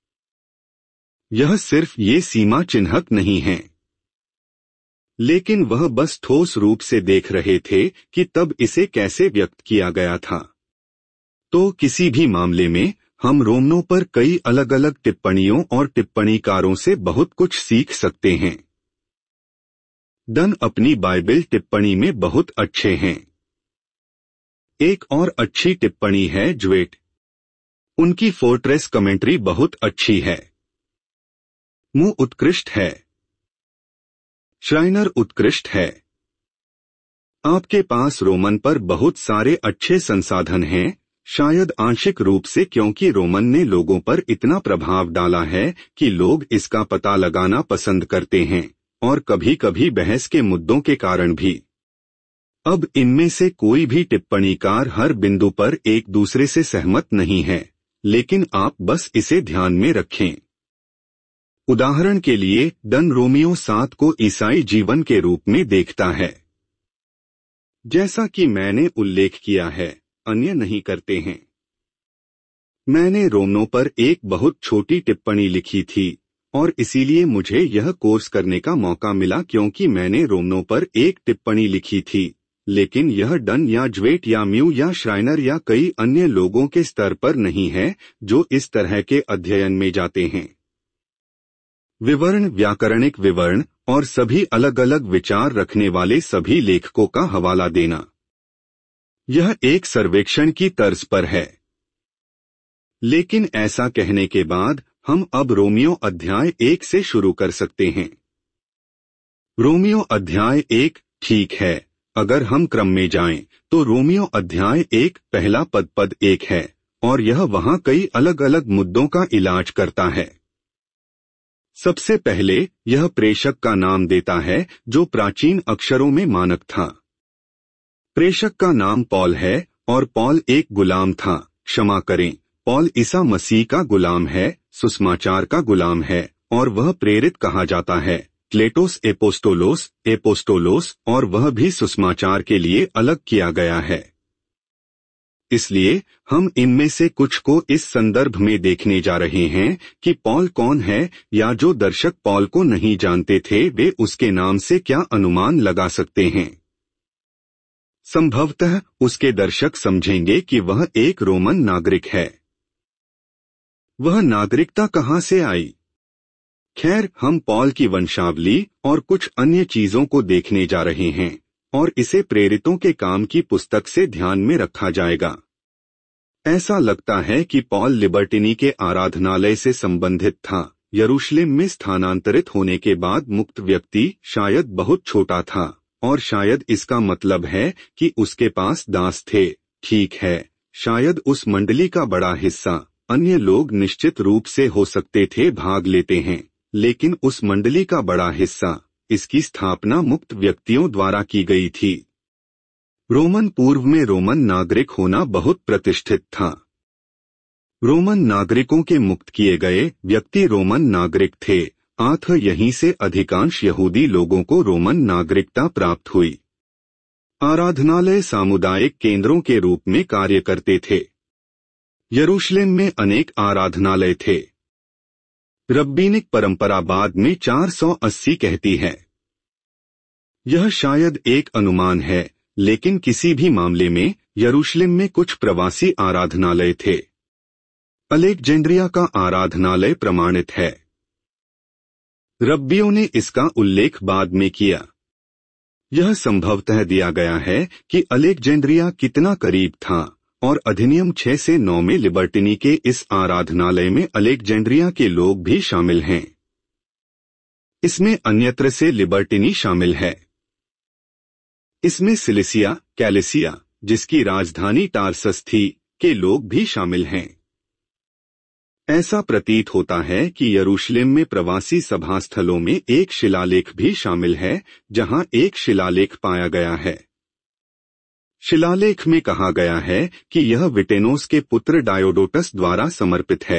यह सिर्फ ये सीमा चिन्हक नहीं है, लेकिन वह बस ठोस रूप से देख रहे थे कि तब इसे कैसे व्यक्त किया गया था। तो किसी भी मामले में हम रोमनों पर कई अलग अलग टिप्पणियों और टिप्पणीकारों से बहुत कुछ सीख सकते हैं। डन अपनी बाइबल टिप्पणी में बहुत अच्छे हैं। एक और अच्छी टिप्पणी है ज्वेट। उनकी फोर्ट्रेस कमेंट्री बहुत अच्छी है। मू उत्कृष्ट है। श्राइनर उत्कृष्ट है। आपके पास रोमन पर बहुत सारे अच्छे संसाधन हैं, शायद आंशिक रूप से क्योंकि रोमन ने लोगों पर इतना प्रभाव डाला है कि लोग इसका पता लगाना पसंद करते हैं, और कभी कभी बहस के मुद्दों के कारण भी। अब इनमें से कोई भी टिप्पणीकार हर बिंदु पर एक दूसरे से सहमत नहीं है, लेकिन आप बस इसे ध्यान में रखें। उदाहरण के लिए, डन रोमियो सात को ईसाई जीवन के रूप में देखता है। जैसा कि मैंने उल्लेख किया है, अन्य नहीं करते हैं। मैंने रोमनों पर एक बहुत छोटी टिप्पणी लिखी थी, और इसीलिए मुझे यह कोर्स करने का मौका मिला क्योंकि मैंने रोमनों पर एक टिप्पणी लिखी थी, लेकिन यह डन या ज्वेट या म्यू या श्राइनर या कई अन्य लोगों के स्तर पर नहीं है जो इस तरह के अध्ययन में जाते हैं। विवरण, व्याकरणिक विवरण और सभी अलग अलग विचार रखने वाले सभी लेखकों का हवाला देना। यह एक सर्वेक्षण की तर्ज पर है। लेकिन ऐसा कहने के बाद हम अब रोमियो अध्याय एक से शुरू कर सकते हैं। रोमियो अध्याय एक, ठीक है, अगर हम क्रम में जाएं, तो रोमियो अध्याय एक पहला पद पद एक है, और यह वहां कई अलग अलग मुद्दों का इलाज करता है। सबसे पहले यह प्रेषक का नाम देता है जो प्राचीन अक्षरों में मानक था। प्रेषक का नाम पॉल है, और पॉल एक गुलाम था। क्षमा करें, पॉल ईसा मसीह का गुलाम है, सुसमाचार का गुलाम है, और वह प्रेरित कहा जाता है। क्लेटोस एपोस्टोलोस एपोस्टोलोस और वह भी सुसमाचार के लिए अलग किया गया है। इसलिए हम इनमें से कुछ को इस संदर्भ में देखने जा रहे हैं कि पॉल कौन है, या जो दर्शक पॉल को नहीं जानते थे वे उसके नाम से क्या अनुमान लगा सकते हैं। संभवतः उसके दर्शक समझेंगे कि वह एक रोमन नागरिक है। वह नागरिकता कहां से आई? खैर, हम पॉल की वंशावली और कुछ अन्य चीजों को देखने जा रहे हैं, और इसे प्रेरितों के काम की पुस्तक से ध्यान में रखा जाएगा। ऐसा लगता है कि पॉल लिबर्टिनी के आराधनालय से संबंधित था। यरूशलेम में स्थानांतरित होने के बाद मुक्त व्यक्ति शायद बहुत छोटा था, और शायद इसका मतलब है कि उसके पास दास थे। ठीक है, शायद उस मंडली का बड़ा हिस्सा, अन्य लोग निश्चित रूप से हो सकते थे, भाग लेते हैं, लेकिन उस मंडली का बड़ा हिस्सा, इसकी स्थापना मुक्त व्यक्तियों द्वारा की गई थी। रोमन पूर्व में रोमन नागरिक होना बहुत प्रतिष्ठित था। रोमन नागरिकों के मुक्त किए गए व्यक्ति रोमन नागरिक थे, अतः यहीं से अधिकांश यहूदी लोगों को रोमन नागरिकता प्राप्त हुई। आराधनालय सामुदायिक केंद्रों के रूप में कार्य करते थे। यरूशलेम में अनेक आराधनालय थे। रब्बीनिक परंपरा बाद में चार सौ अस्सी कहती है। यह शायद एक अनुमान है, लेकिन किसी भी मामले में यरूशलेम में कुछ प्रवासी आराधनालय थे। अलेक्जेंड्रिया का आराधनालय प्रमाणित है। रब्बियों ने इसका उल्लेख बाद में किया। यह संभवतः दिया गया है कि अलेक्जेंड्रिया कितना करीब था, और अधिनियम छह से नौ में लिबर्टिनी के इस आराधनालय में अलेक्जेंड्रिया के लोग भी शामिल हैं। इसमें अन्यत्र से लिबर्टिनी शामिल है। इसमें सिलिसिया, कैलिसिया, जिसकी राजधानी टार्सस थी, के लोग भी शामिल हैं। ऐसा प्रतीत होता है कि यरूशलेम में प्रवासी सभा स्थलों में एक शिलालेख भी शामिल है, जहां एक शिलालेख पाया गया है। शिलालेख में कहा गया है कि यह विटेनोस के पुत्र डायोडोटस द्वारा समर्पित है।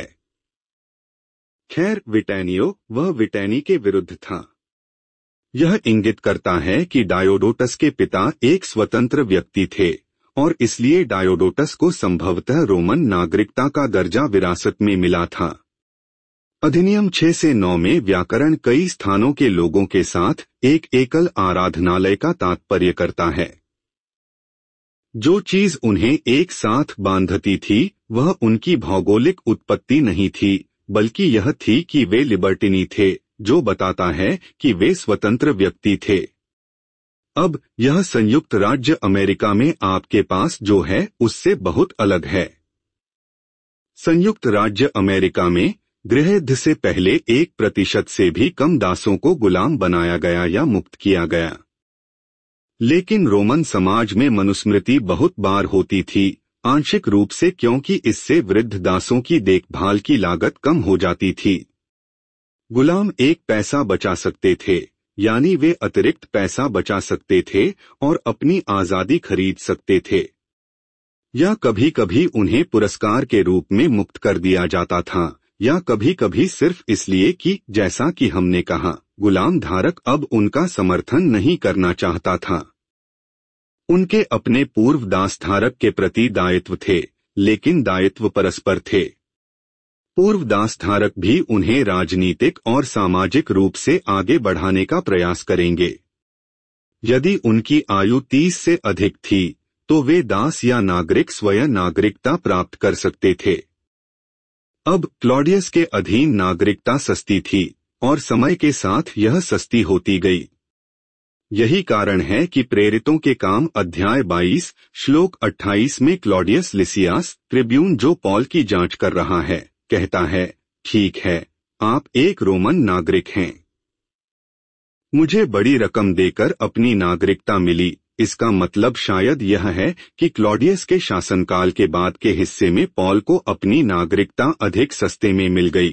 खैर, विटैनियो वह विटैनी के विरुद्ध था। यह इंगित करता है कि डायोडोटस के पिता एक स्वतंत्र व्यक्ति थे, और इसलिए डायोडोटस को संभवतः रोमन नागरिकता का दर्जा विरासत में मिला था। अधिनियम छह से नौ में व्याकरण कई स्थानों के लोगों के साथ एक एकल आराधनालय का तात्पर्य करता है। जो चीज उन्हें एक साथ बांधती थी वह उनकी भौगोलिक उत्पत्ति नहीं थी, बल्कि यह थी कि वे लिबर्टिनी थे, जो बताता है कि वे स्वतंत्र व्यक्ति थे। अब यह संयुक्त राज्य अमेरिका में आपके पास जो है उससे बहुत अलग है। संयुक्त राज्य अमेरिका में गृहयुद्ध से पहले एक प्रतिशत से भी कम दासों को गुलाम बनाया गया या मुक्त किया गया। लेकिन रोमन समाज में मनुस्मृति बहुत बार होती थी, आंशिक रूप से क्योंकि इससे वृद्ध दासों की देखभाल की लागत कम हो जाती थी। गुलाम एक पैसा बचा सकते थे, यानी वे अतिरिक्त पैसा बचा सकते थे और अपनी आजादी खरीद सकते थे, या कभी कभी उन्हें पुरस्कार के रूप में मुक्त कर दिया जाता था, या कभी कभी सिर्फ इसलिए कि जैसा कि हमने कहा, गुलाम धारक अब उनका समर्थन नहीं करना चाहता था। उनके अपने पूर्व दास धारक के प्रति दायित्व थे, लेकिन दायित्व परस्पर थे। पूर्व दास धारक भी उन्हें राजनीतिक और सामाजिक रूप से आगे बढ़ाने का प्रयास करेंगे। यदि उनकी आयु तीस से अधिक थी, तो वे दास या नागरिक स्वयं नागरिकता प्राप्त कर सकते थे। अब क्लॉडियस के अधीन नागरिकता सस्ती थी, और समय के साथ यह सस्ती होती गई। यही कारण है कि प्रेरितों के काम अध्याय बाईस श्लोक अट्ठाईस में क्लॉडियस लिसियास ट्रिब्यून, जो पॉल की जांच कर रहा है, कहता है, ठीक है, आप एक रोमन नागरिक हैं। मुझे बड़ी रकम देकर अपनी नागरिकता मिली। इसका मतलब शायद यह है कि क्लॉडियस के शासनकाल के बाद के हिस्से में पॉल को अपनी नागरिकता अधिक सस्ते में मिल गई।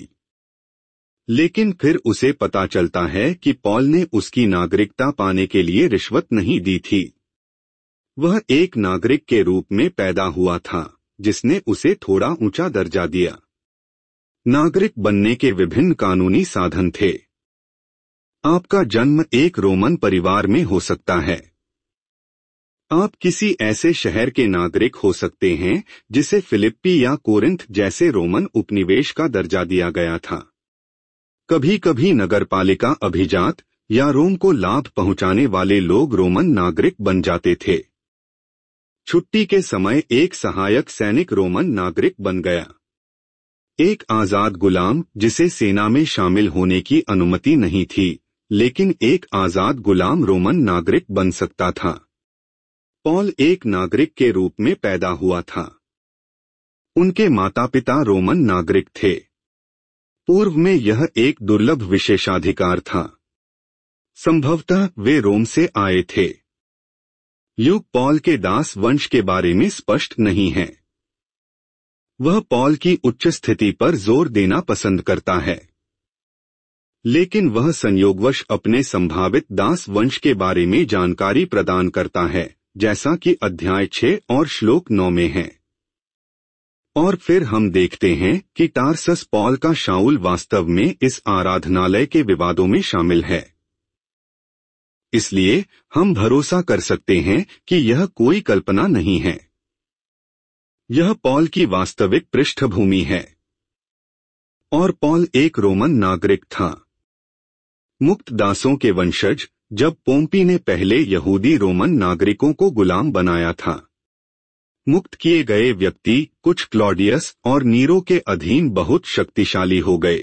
लेकिन फिर उसे पता चलता है कि पॉल ने उसकी नागरिकता पाने के लिए रिश्वत नहीं दी थी। वह एक नागरिक के रूप में पैदा हुआ था, जिसने उसे थोड़ा ऊंचा दर्जा दिया। नागरिक बनने के विभिन्न कानूनी साधन थे। आपका जन्म एक रोमन परिवार में हो सकता है। आप किसी ऐसे शहर के नागरिक हो सकते हैं जिसे फिलिप्पी या कोरिंथ जैसे रोमन उपनिवेश का दर्जा दिया गया था। कभी कभी नगरपालिका अभिजात या रोम को लाभ पहुंचाने वाले लोग रोमन नागरिक बन जाते थे। छुट्टी के समय एक सहायक सैनिक रोमन नागरिक बन गया। एक आजाद गुलाम जिसे सेना में शामिल होने की अनुमति नहीं थी, लेकिन एक आजाद गुलाम रोमन नागरिक बन सकता था। पॉल एक नागरिक के रूप में पैदा हुआ था। उनके माता पिता रोमन नागरिक थे। पूर्व में यह एक दुर्लभ विशेषाधिकार था। संभवतः वे रोम से आए थे। युग पॉल के दास वंश के बारे में स्पष्ट नहीं है। वह पॉल की उच्च स्थिति पर जोर देना पसंद करता है, लेकिन वह संयोगवश अपने संभावित दास वंश के बारे में जानकारी प्रदान करता है, जैसा कि अध्याय छह और श्लोक नौ में है। और फिर हम देखते हैं कि टारसस पॉल का शाऊल वास्तव में इस आराधनालय के विवादों में शामिल है। इसलिए हम भरोसा कर सकते हैं कि यह कोई कल्पना नहीं है। यह पॉल की वास्तविक पृष्ठभूमि है। और पॉल एक रोमन नागरिक था। मुक्त दासों के वंशज, जब पोम्पी ने पहले यहूदी रोमन नागरिकों को गुलाम बनाया था। मुक्त किए गए व्यक्ति कुछ क्लॉडियस और नीरो के अधीन बहुत शक्तिशाली हो गए।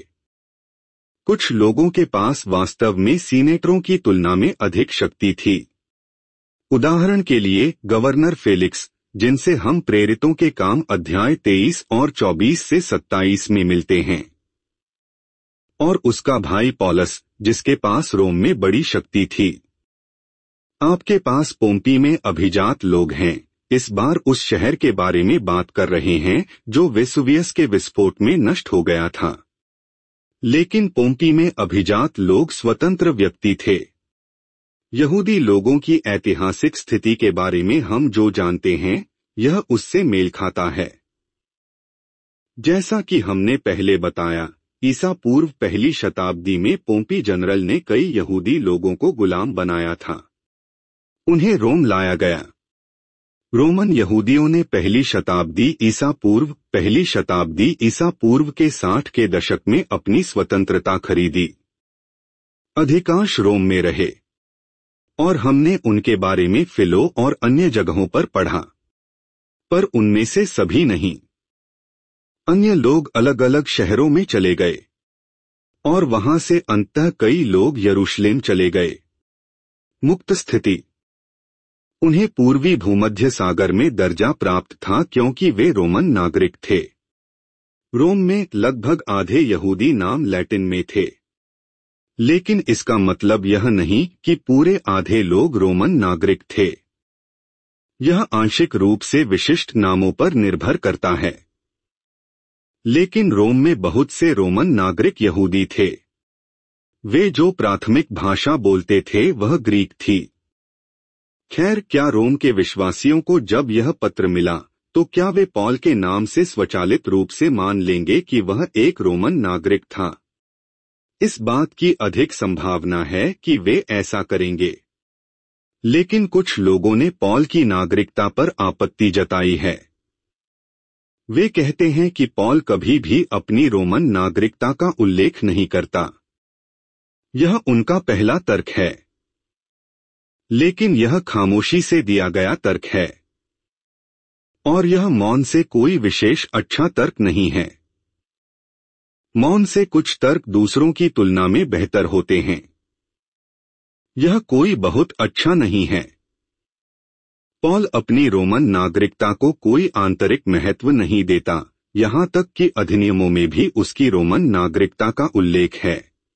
कुछ लोगों के पास वास्तव में सीनेटरों की तुलना में अधिक शक्ति थी। उदाहरण के लिए गवर्नर फेलिक्स, जिनसे हम प्रेरितों के काम अध्याय तेईस और चौबीस से सत्ताईस में मिलते हैं, और उसका भाई पॉलस, जिसके पास रोम में बड़ी शक्ति थी। आपके पास पोम्पी में अभिजात लोग हैं। इस बार उस शहर के बारे में बात कर रहे हैं जो वेसुवियस के विस्फोट में नष्ट हो गया था। लेकिन पोम्पी में अभिजात लोग स्वतंत्र व्यक्ति थे। यहूदी लोगों की ऐतिहासिक स्थिति के बारे में हम जो जानते हैं, यह उससे मेल खाता है। जैसा कि हमने पहले बताया, ईसा पूर्व पहली शताब्दी में पोम्पी जनरल ने कई यहूदी लोगों को गुलाम बनाया था। उन्हें रोम लाया गया। रोमन यहूदियों ने पहली शताब्दी ईसा पूर्व पहली शताब्दी ईसा पूर्व के साठ के दशक में अपनी स्वतंत्रता खरीदी। अधिकांश रोम में रहे, और हमने उनके बारे में फिलो और अन्य जगहों पर पढ़ा, पर उनमें से सभी नहीं। अन्य लोग अलग अलग शहरों में चले गए, और वहां से अंततः कई लोग यरूशलेम चले गए। मुक्त स्थिति। उन्हें पूर्वी भूमध्य सागर में दर्जा प्राप्त था क्योंकि वे रोमन नागरिक थे। रोम में लगभग आधे यहूदी नाम लैटिन में थे, लेकिन इसका मतलब यह नहीं कि पूरे आधे लोग रोमन नागरिक थे। यह आंशिक रूप से विशिष्ट नामों पर निर्भर करता है। लेकिन रोम में बहुत से रोमन नागरिक यहूदी थे। वे जो प्राथमिक भाषा बोलते थे वह ग्रीक थी। खैर, क्या रोम के विश्वासियों को जब यह पत्र मिला, तो क्या वे पॉल के नाम से स्वचालित रूप से मान लेंगे कि वह एक रोमन नागरिक था? इस बात की अधिक संभावना है कि वे ऐसा करेंगे। लेकिन कुछ लोगों ने पॉल की नागरिकता पर आपत्ति जताई है। वे कहते हैं कि पॉल कभी भी अपनी रोमन नागरिकता का उल्लेख नहीं करता। यह उनका पहला तर्क है, लेकिन यह खामोशी से दिया गया तर्क है, और यह मौन से कोई विशेष अच्छा तर्क नहीं है। मौन से कुछ तर्क दूसरों की तुलना में बेहतर होते हैं। यह कोई बहुत अच्छा नहीं है। पॉल अपनी रोमन नागरिकता को कोई आंतरिक महत्व नहीं देता, यहाँ तक कि अधिनियमों में भी उसकी रोमन नागरिकता का उल्लेख है।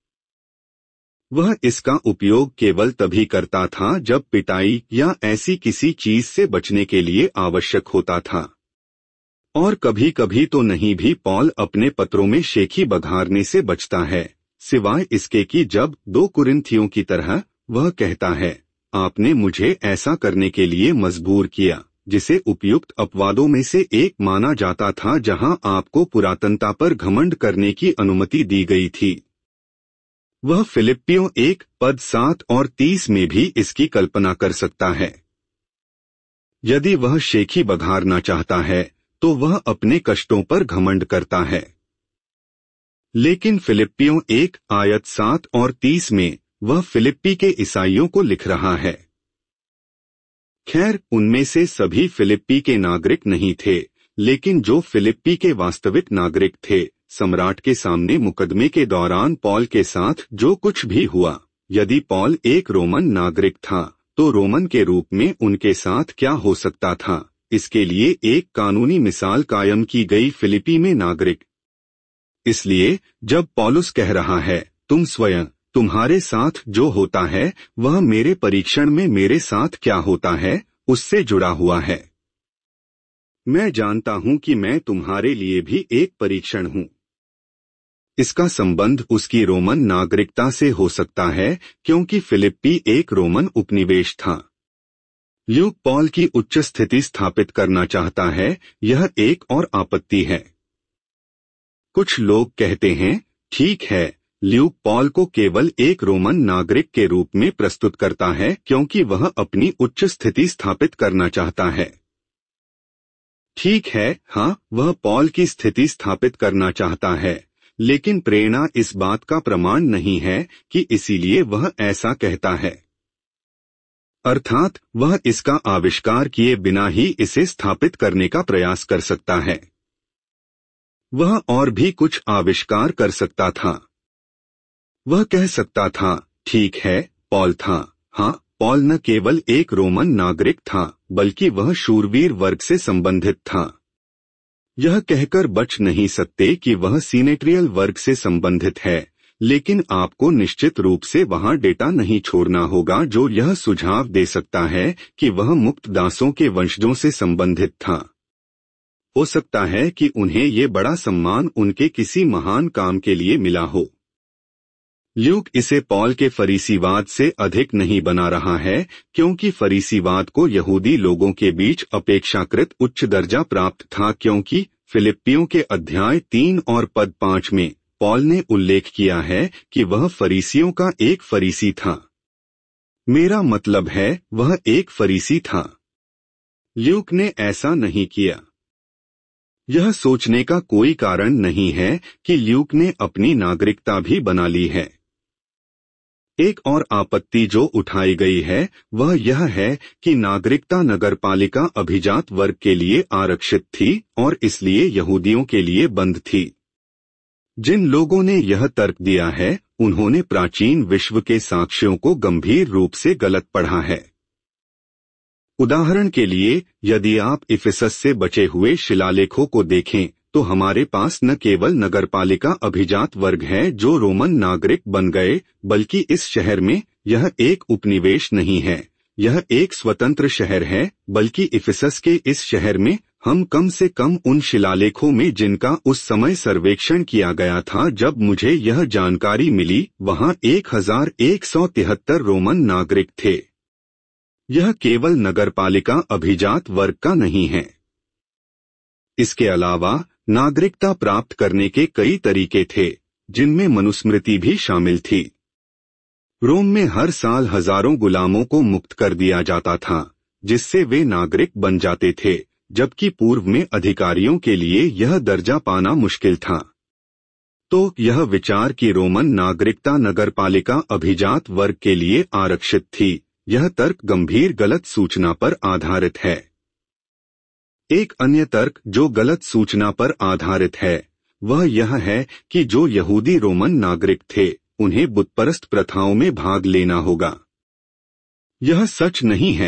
वह इसका उपयोग केवल तभी करता था जब पिटाई या ऐसी किसी चीज से बचने के लिए आवश्यक होता था, और कभी कभी तो नहीं भी। पॉल अपने पत्रों में शेखी बघारने से बचता है, सिवाय इसके कि जब दो कुरिन्थियों की तरह वह कहता है, आपने मुझे ऐसा करने के लिए मजबूर किया, जिसे उपयुक्त अपवादों में से एक माना जाता था, जहां आपको पुरातनता पर घमंड करने की अनुमति दी गई थी। वह फिलिप्पियों एक पद सात और तीस में भी इसकी कल्पना कर सकता है। यदि वह शेखी बघारना चाहता है तो वह अपने कष्टों पर घमंड करता है। लेकिन फिलिप्पियों एक आयत सात और तीस में वह फिलिप्पी के ईसाइयों को लिख रहा है। खैर, उनमें से सभी फिलिप्पी के नागरिक नहीं थे, लेकिन जो फिलिप्पी के वास्तविक नागरिक थे, सम्राट के सामने मुकदमे के दौरान पॉल के साथ जो कुछ भी हुआ, यदि पॉल एक रोमन नागरिक था तो रोमन के रूप में उनके साथ क्या हो सकता था, इसके लिए एक कानूनी मिसाल कायम की गई फिलिप्पी में नागरिक। इसलिए जब पौलुस कह रहा है, तुम स्वयं तुम्हारे साथ जो होता है वह मेरे परीक्षण में मेरे साथ क्या होता है उससे जुड़ा हुआ है। मैं जानता हूं कि मैं तुम्हारे लिए भी एक परीक्षण हूं। इसका संबंध उसकी रोमन नागरिकता से हो सकता है क्योंकि फिलिप्पी एक रोमन उपनिवेश था। ल्यूक पॉल की उच्च स्थिति स्थापित करना चाहता है, यह एक और आपत्ति है। कुछ लोग कहते हैं, ठीक है, ल्यूक पॉल को केवल एक रोमन नागरिक के रूप में प्रस्तुत करता है क्योंकि वह अपनी उच्च स्थिति स्थापित करना चाहता है। ठीक है, हाँ, वह पॉल की स्थिति स्थापित करना चाहता है, लेकिन प्रेरणा इस बात का प्रमाण नहीं है कि इसीलिए वह ऐसा कहता है। अर्थात वह इसका आविष्कार किए बिना ही इसे स्थापित करने का प्रयास कर सकता है। वह और भी कुछ आविष्कार कर सकता था। वह कह सकता था, ठीक है, पॉल था। हाँ, पॉल न केवल एक रोमन नागरिक था बल्कि वह शूरवीर वर्ग से संबंधित था। यह कहकर बच नहीं सकते कि वह सीनेट्रियल वर्ग से संबंधित है, लेकिन आपको निश्चित रूप से वहां डेटा नहीं छोड़ना होगा जो यह सुझाव दे सकता है कि वह मुक्त दासों के वंशजों से संबंधित था। हो सकता है कि उन्हें ये बड़ा सम्मान उनके किसी महान काम के लिए मिला हो। ल्यूक इसे पॉल के फरीसीवाद से अधिक नहीं बना रहा है क्योंकि फरीसीवाद को यहूदी लोगों के बीच अपेक्षाकृत उच्च दर्जा प्राप्त था, क्योंकि फिलिप्पियों के अध्याय तीन और पद पाँच में पॉल ने उल्लेख किया है कि वह फरीसियों का एक फरीसी था। मेरा मतलब है वह एक फरीसी था। ल्यूक ने ऐसा नहीं किया। यह सोचने का कोई कारण नहीं है कि ल्यूक ने अपनी नागरिकता भी बना ली है। एक और आपत्ति जो उठाई गई है वह यह है कि नागरिकता नगरपालिका अभिजात वर्ग के लिए आरक्षित थी और इसलिए यहूदियों के लिए बंद थी। जिन लोगों ने यह तर्क दिया है उन्होंने प्राचीन विश्व के साक्ष्यों को गंभीर रूप से गलत पढ़ा है। उदाहरण के लिए, यदि आप इफिसस से बचे हुए शिलालेखों को देखें तो हमारे पास न केवल नगरपालिका अभिजात वर्ग है जो रोमन नागरिक बन गए, बल्कि इस शहर में यह एक उपनिवेश नहीं है, यह एक स्वतंत्र शहर है, बल्कि इफिसस के इस शहर में हम कम से कम उन शिलालेखों में जिनका उस समय सर्वेक्षण किया गया था जब मुझे यह जानकारी मिली, वहां एक हजार एक सौ तिहत्तर रोमन नागरिक थे। यह केवल नगरपालिका अभिजात वर्ग का नहीं है। इसके अलावा नागरिकता प्राप्त करने के कई तरीके थे, जिनमें मनुस्मृति भी शामिल थी। रोम में हर साल हजारों गुलामों को मुक्त कर दिया जाता था, जिससे वे नागरिक बन जाते थे, जबकि पूर्व में अधिकारियों के लिए यह दर्जा पाना मुश्किल था। तो यह विचार कि रोमन नागरिकता नगरपालिका अभिजात वर्ग के लिए आरक्षित थी, यह तर्क गंभीर गलत सूचना पर आधारित है। एक अन्य तर्क जो गलत सूचना पर आधारित है वह यह है कि जो यहूदी रोमन नागरिक थे उन्हें बुतपरस्त प्रथाओं में भाग लेना होगा। यह सच नहीं है।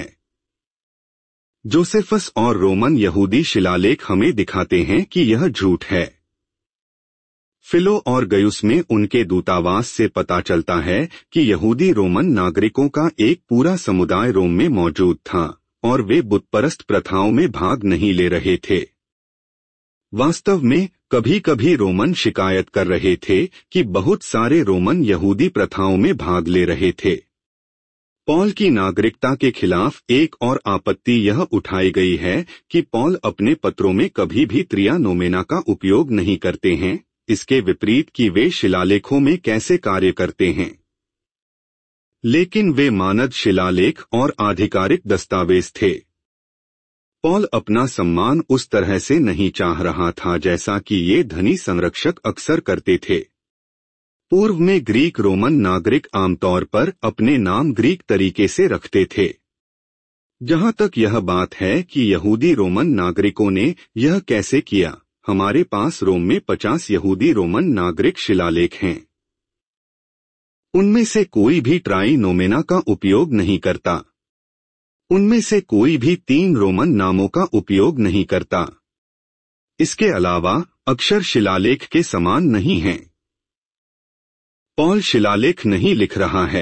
जोसेफस और रोमन यहूदी शिलालेख हमें दिखाते हैं कि यह झूठ है। फिलो और गयुस में उनके दूतावास से पता चलता है कि यहूदी रोमन नागरिकों का एक पूरा समुदाय रोम में मौजूद था और वे बुतपरस्त प्रथाओं में भाग नहीं ले रहे थे। वास्तव में कभी कभी रोमन शिकायत कर रहे थे कि बहुत सारे रोमन यहूदी प्रथाओं में भाग ले रहे थे। पॉल की नागरिकता के खिलाफ एक और आपत्ति यह उठाई गई है कि पॉल अपने पत्रों में कभी भी त्रिया नोमेना का उपयोग नहीं करते हैं, इसके विपरीत कि वे शिलालेखों में कैसे कार्य करते हैं। लेकिन वे मानद शिलालेख और आधिकारिक दस्तावेज थे। पॉल अपना सम्मान उस तरह से नहीं चाह रहा था जैसा कि ये धनी संरक्षक अक्सर करते थे। पूर्व में ग्रीक रोमन नागरिक आमतौर पर अपने नाम ग्रीक तरीके से रखते थे। जहां तक यह बात है कि यहूदी रोमन नागरिकों ने यह कैसे किया, हमारे पास रोम में पचास यहूदी रोमन नागरिक शिलालेख हैं। उनमें से कोई भी ट्राई नोमेना का उपयोग नहीं करता। उनमें से कोई भी तीन रोमन नामों का उपयोग नहीं करता। इसके अलावा अक्षर शिलालेख के समान नहीं हैं। पॉल शिलालेख नहीं लिख रहा है,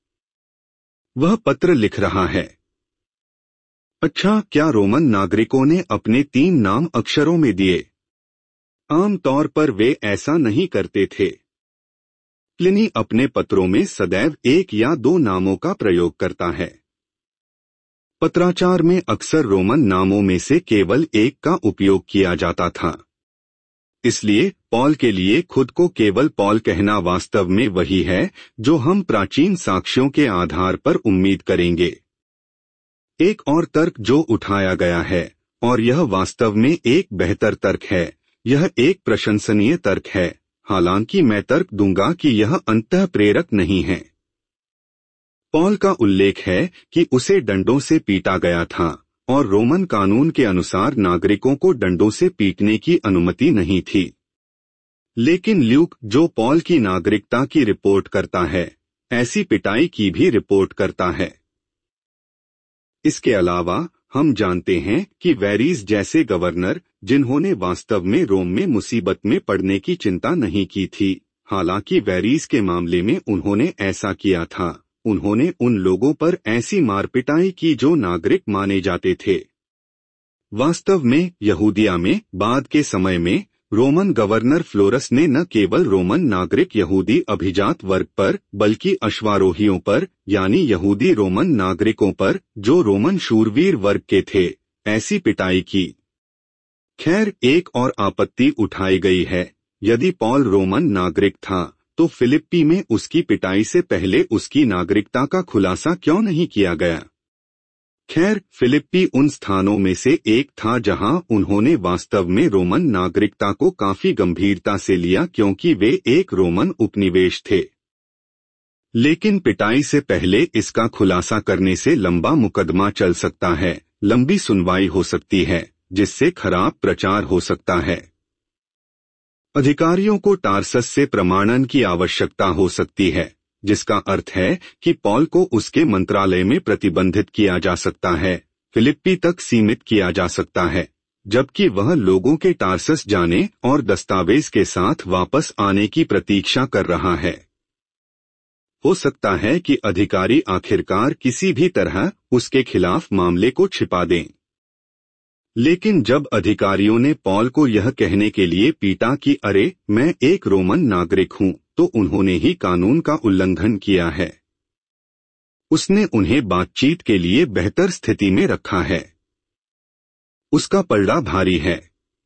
वह पत्र लिख रहा है। अच्छा, क्या रोमन नागरिकों ने अपने तीन नाम अक्षरों में दिए? आमतौर पर वे ऐसा नहीं करते थे। प्लिनी अपने पत्रों में सदैव एक या दो नामों का प्रयोग करता है। पत्राचार में अक्सर रोमन नामों में से केवल एक का उपयोग किया जाता था। इसलिए पॉल के लिए खुद को केवल पॉल कहना वास्तव में वही है जो हम प्राचीन साक्ष्यों के आधार पर उम्मीद करेंगे। एक और तर्क जो उठाया गया है, और यह वास्तव में एक बेहतर तर्क है, यह एक प्रशंसनीय तर्क है, हालांकि मैं तर्क दूंगा कि यह अंतः प्रेरक नहीं है। पॉल का उल्लेख है कि उसे डंडों से पीटा गया था, और रोमन कानून के अनुसार नागरिकों को डंडों से पीटने की अनुमति नहीं थी। लेकिन ल्यूक, जो पॉल की नागरिकता की रिपोर्ट करता है, ऐसी पिटाई की भी रिपोर्ट करता है। इसके अलावा हम जानते हैं कि वेरीज जैसे गवर्नर, जिन्होंने वास्तव में रोम में मुसीबत में पड़ने की चिंता नहीं की थी, हालांकि वेरीज के मामले में उन्होंने ऐसा किया था, उन्होंने उन लोगों पर ऐसी मारपिटाई की जो नागरिक माने जाते थे। वास्तव में यहूदिया में बाद के समय में रोमन गवर्नर फ्लोरस ने न केवल रोमन नागरिक यहूदी अभिजात वर्ग पर, बल्कि अश्वारोहियों पर, यानी यहूदी रोमन नागरिकों पर जो रोमन शूरवीर वर्ग के थे, ऐसी पिटाई की। खैर, एक और आपत्ति उठाई गई है, यदि पॉल रोमन नागरिक था तो फिलिप्पी में उसकी पिटाई से पहले उसकी नागरिकता का खुलासा क्यों नहीं किया गया? खैर, फिलिप्पी उन स्थानों में से एक था जहां उन्होंने वास्तव में रोमन नागरिकता को काफी गंभीरता से लिया, क्योंकि वे एक रोमन उपनिवेश थे। लेकिन पिटाई से पहले इसका खुलासा करने से लंबा मुकदमा चल सकता है, लंबी सुनवाई हो सकती है, जिससे खराब प्रचार हो सकता है। अधिकारियों को टार्सस से प्रमाणन की आवश्यकता हो सकती है, जिसका अर्थ है कि पॉल को उसके मंत्रालय में प्रतिबंधित किया जा सकता है, फिलिप्पी तक सीमित किया जा सकता है, जबकि वह लोगों के टार्सस जाने और दस्तावेज के साथ वापस आने की प्रतीक्षा कर रहा है। हो सकता है कि अधिकारी आखिरकार किसी भी तरह उसके खिलाफ मामले को छिपा दें। लेकिन जब अधिकारियों ने पॉल को यह कहने के लिए पीटा कि अरे मैं एक रोमन नागरिक हूं, तो उन्होंने ही कानून का उल्लंघन किया है। उसने उन्हें बातचीत के लिए बेहतर स्थिति में रखा है। उसका पलड़ा भारी है।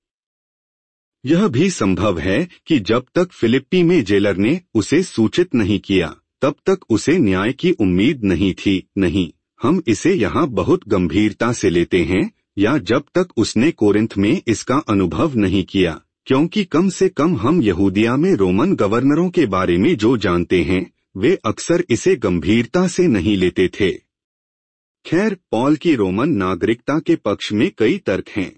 यह भी संभव है कि जब तक फिलिप्पी में जेलर ने उसे सूचित नहीं किया, तब तक उसे न्याय की उम्मीद नहीं थी। नहीं, हम इसे यहाँ बहुत गंभीरता से लेते हैं, या जब तक उसने कोरिंथ में इसका अनुभव नहीं किया, क्योंकि कम से कम हम यहूदिया में रोमन गवर्नरों के बारे में जो जानते हैं, वे अक्सर इसे गंभीरता से नहीं लेते थे। खैर, पॉल की रोमन नागरिकता के पक्ष में कई तर्क हैं।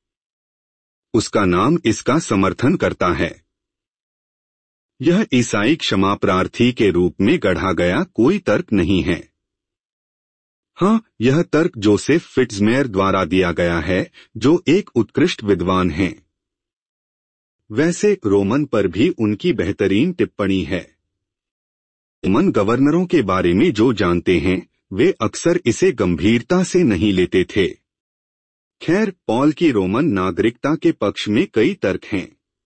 उसका नाम इसका समर्थन करता है। यह ईसाई क्षमा प्रार्थी के रूप में गढ़ा गया कोई तर्क नहीं है। हाँ, यह तर्क जोसेफ फिट्जमेयर द्वारा दिया गया है, जो एक उत्कृष्ट विद्वान हैं। वैसे रोमन पर भी उनकी बेहतरीन टिप्पणी है। रोमन गवर्नरों के बारे में जो जानते हैं, वे अक्सर इसे गंभीरता से नहीं लेते थे। खैर, पॉल की रोमन नागरिकता के पक्ष में कई तर्क हैं।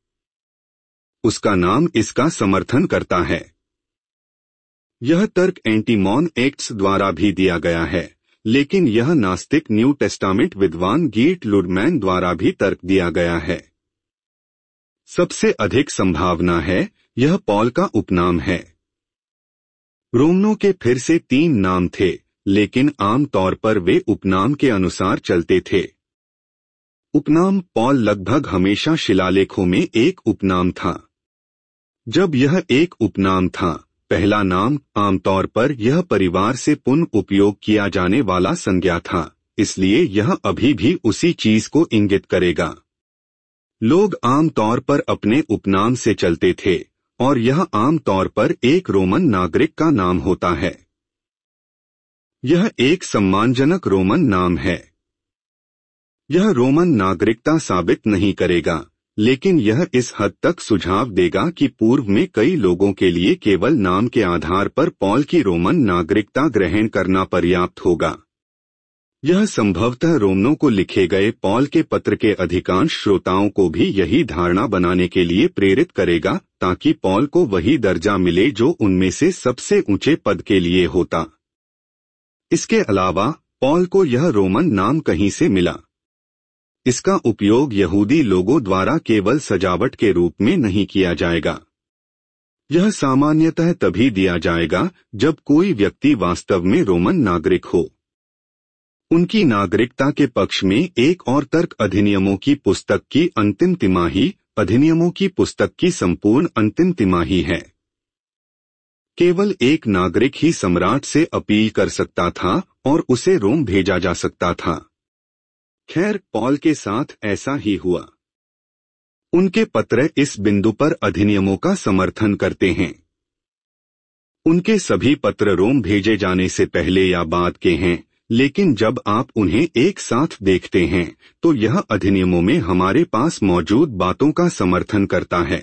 उसका नाम इसका समर्थन करता है। यह तर्क एंटीमॉन एक्ट्स द्वारा भी दिया गया है, लेकिन यह नास्तिक न्यू टेस्टामेंट विद्वान गीर्ट लुडमैन द्वारा भी तर्क दिया गया है। सबसे अधिक संभावना है यह पॉल का उपनाम है। रोमनों के फिर से तीन नाम थे, लेकिन आम तौर पर वे उपनाम के अनुसार चलते थे। उपनाम पॉल लगभग हमेशा शिलालेखों में एक उपनाम था। जब यह एक उपनाम था, पहला नाम आमतौर पर यह परिवार से पुनः उपयोग किया जाने वाला संज्ञा था, इसलिए यह अभी भी उसी चीज को इंगित करेगा। लोग आमतौर पर अपने उपनाम से चलते थे, और यह आमतौर पर एक रोमन नागरिक का नाम होता है। यह एक सम्मानजनक रोमन नाम है। यह रोमन नागरिकता साबित नहीं करेगा, लेकिन यह इस हद तक सुझाव देगा कि पूर्व में कई लोगों के लिए केवल नाम के आधार पर पॉल की रोमन नागरिकता ग्रहण करना पर्याप्त होगा। यह संभवतः रोमनों को लिखे गए पॉल के पत्र के अधिकांश श्रोताओं को भी यही धारणा बनाने के लिए प्रेरित करेगा, ताकि पॉल को वही दर्जा मिले जो उनमें से सबसे ऊंचे पद के लिए होता। इसके अलावा पॉल को यह रोमन नाम कहीं से मिला। इसका उपयोग यहूदी लोगों द्वारा केवल सजावट के रूप में नहीं किया जाएगा। यह सामान्यतः तभी दिया जाएगा जब कोई व्यक्ति वास्तव में रोमन नागरिक हो। उनकी नागरिकता के पक्ष में एक और तर्क अधिनियमों की पुस्तक की अंतिम तिमाही, अधिनियमों की पुस्तक की संपूर्ण अंतिम तिमाही है। केवल एक नागरिक ही सम्राट से अपील कर सकता था और उसे रोम भेजा जा सकता था। खैर, पॉल के साथ ऐसा ही हुआ। उनके पत्र इस बिंदु पर अधिनियमों का समर्थन करते हैं। उनके सभी पत्र रोम भेजे जाने से पहले या बाद के हैं, लेकिन जब आप उन्हें एक साथ देखते हैं तो यह अधिनियमों में हमारे पास मौजूद बातों का समर्थन करता है।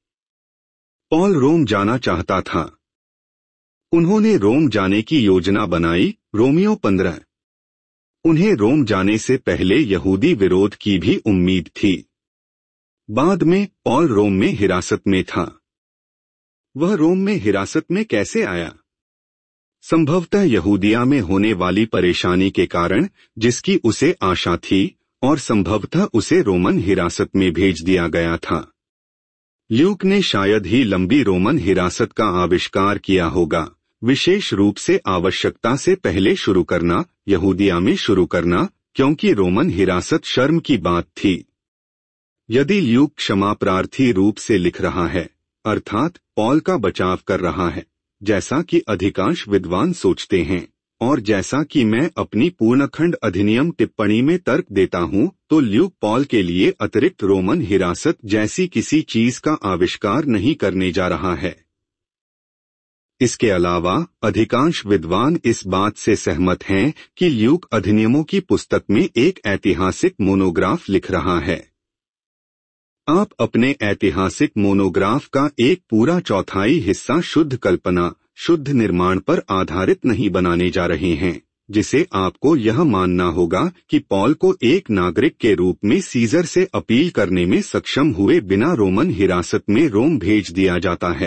पॉल रोम जाना चाहता था। उन्होंने रोम जाने की योजना बनाई, रोमियो पंद्रह। उन्हें रोम जाने से पहले यहूदी विरोध की भी उम्मीद थी। बाद में पॉल रोम में हिरासत में था। वह रोम में हिरासत में कैसे आया? संभवतः यहूदिया में होने वाली परेशानी के कारण, जिसकी उसे आशा थी, और संभवतः उसे रोमन हिरासत में भेज दिया गया था। ल्यूक ने शायद ही लंबी रोमन हिरासत का आविष्कार किया होगा, विशेष रूप से आवश्यकता से पहले शुरू करना, यहूदिया में शुरू करना, क्योंकि रोमन हिरासत शर्म की बात थी। यदि ल्यूक क्षमा प्रार्थी रूप से लिख रहा है, अर्थात पॉल का बचाव कर रहा है, जैसा कि अधिकांश विद्वान सोचते हैं, और जैसा कि मैं अपनी पूर्णखंड अधिनियम टिप्पणी में तर्क देता हूं, तो ल्यूक पॉल के लिए अतिरिक्त रोमन हिरासत जैसी किसी चीज का आविष्कार नहीं करने जा रहा है। इसके अलावा अधिकांश विद्वान इस बात से सहमत हैं कि ल्यूक अधिनियमों की पुस्तक में एक ऐतिहासिक मोनोग्राफ लिख रहा है। आप अपने ऐतिहासिक मोनोग्राफ का एक पूरा चौथाई हिस्सा शुद्ध कल्पना, शुद्ध निर्माण पर आधारित नहीं बनाने जा रहे हैं, जिसे आपको यह मानना होगा कि पॉल को एक नागरिक के रूप में सीजर से अपील करने में सक्षम हुए बिना रोमन हिरासत में रोम भेज दिया जाता है।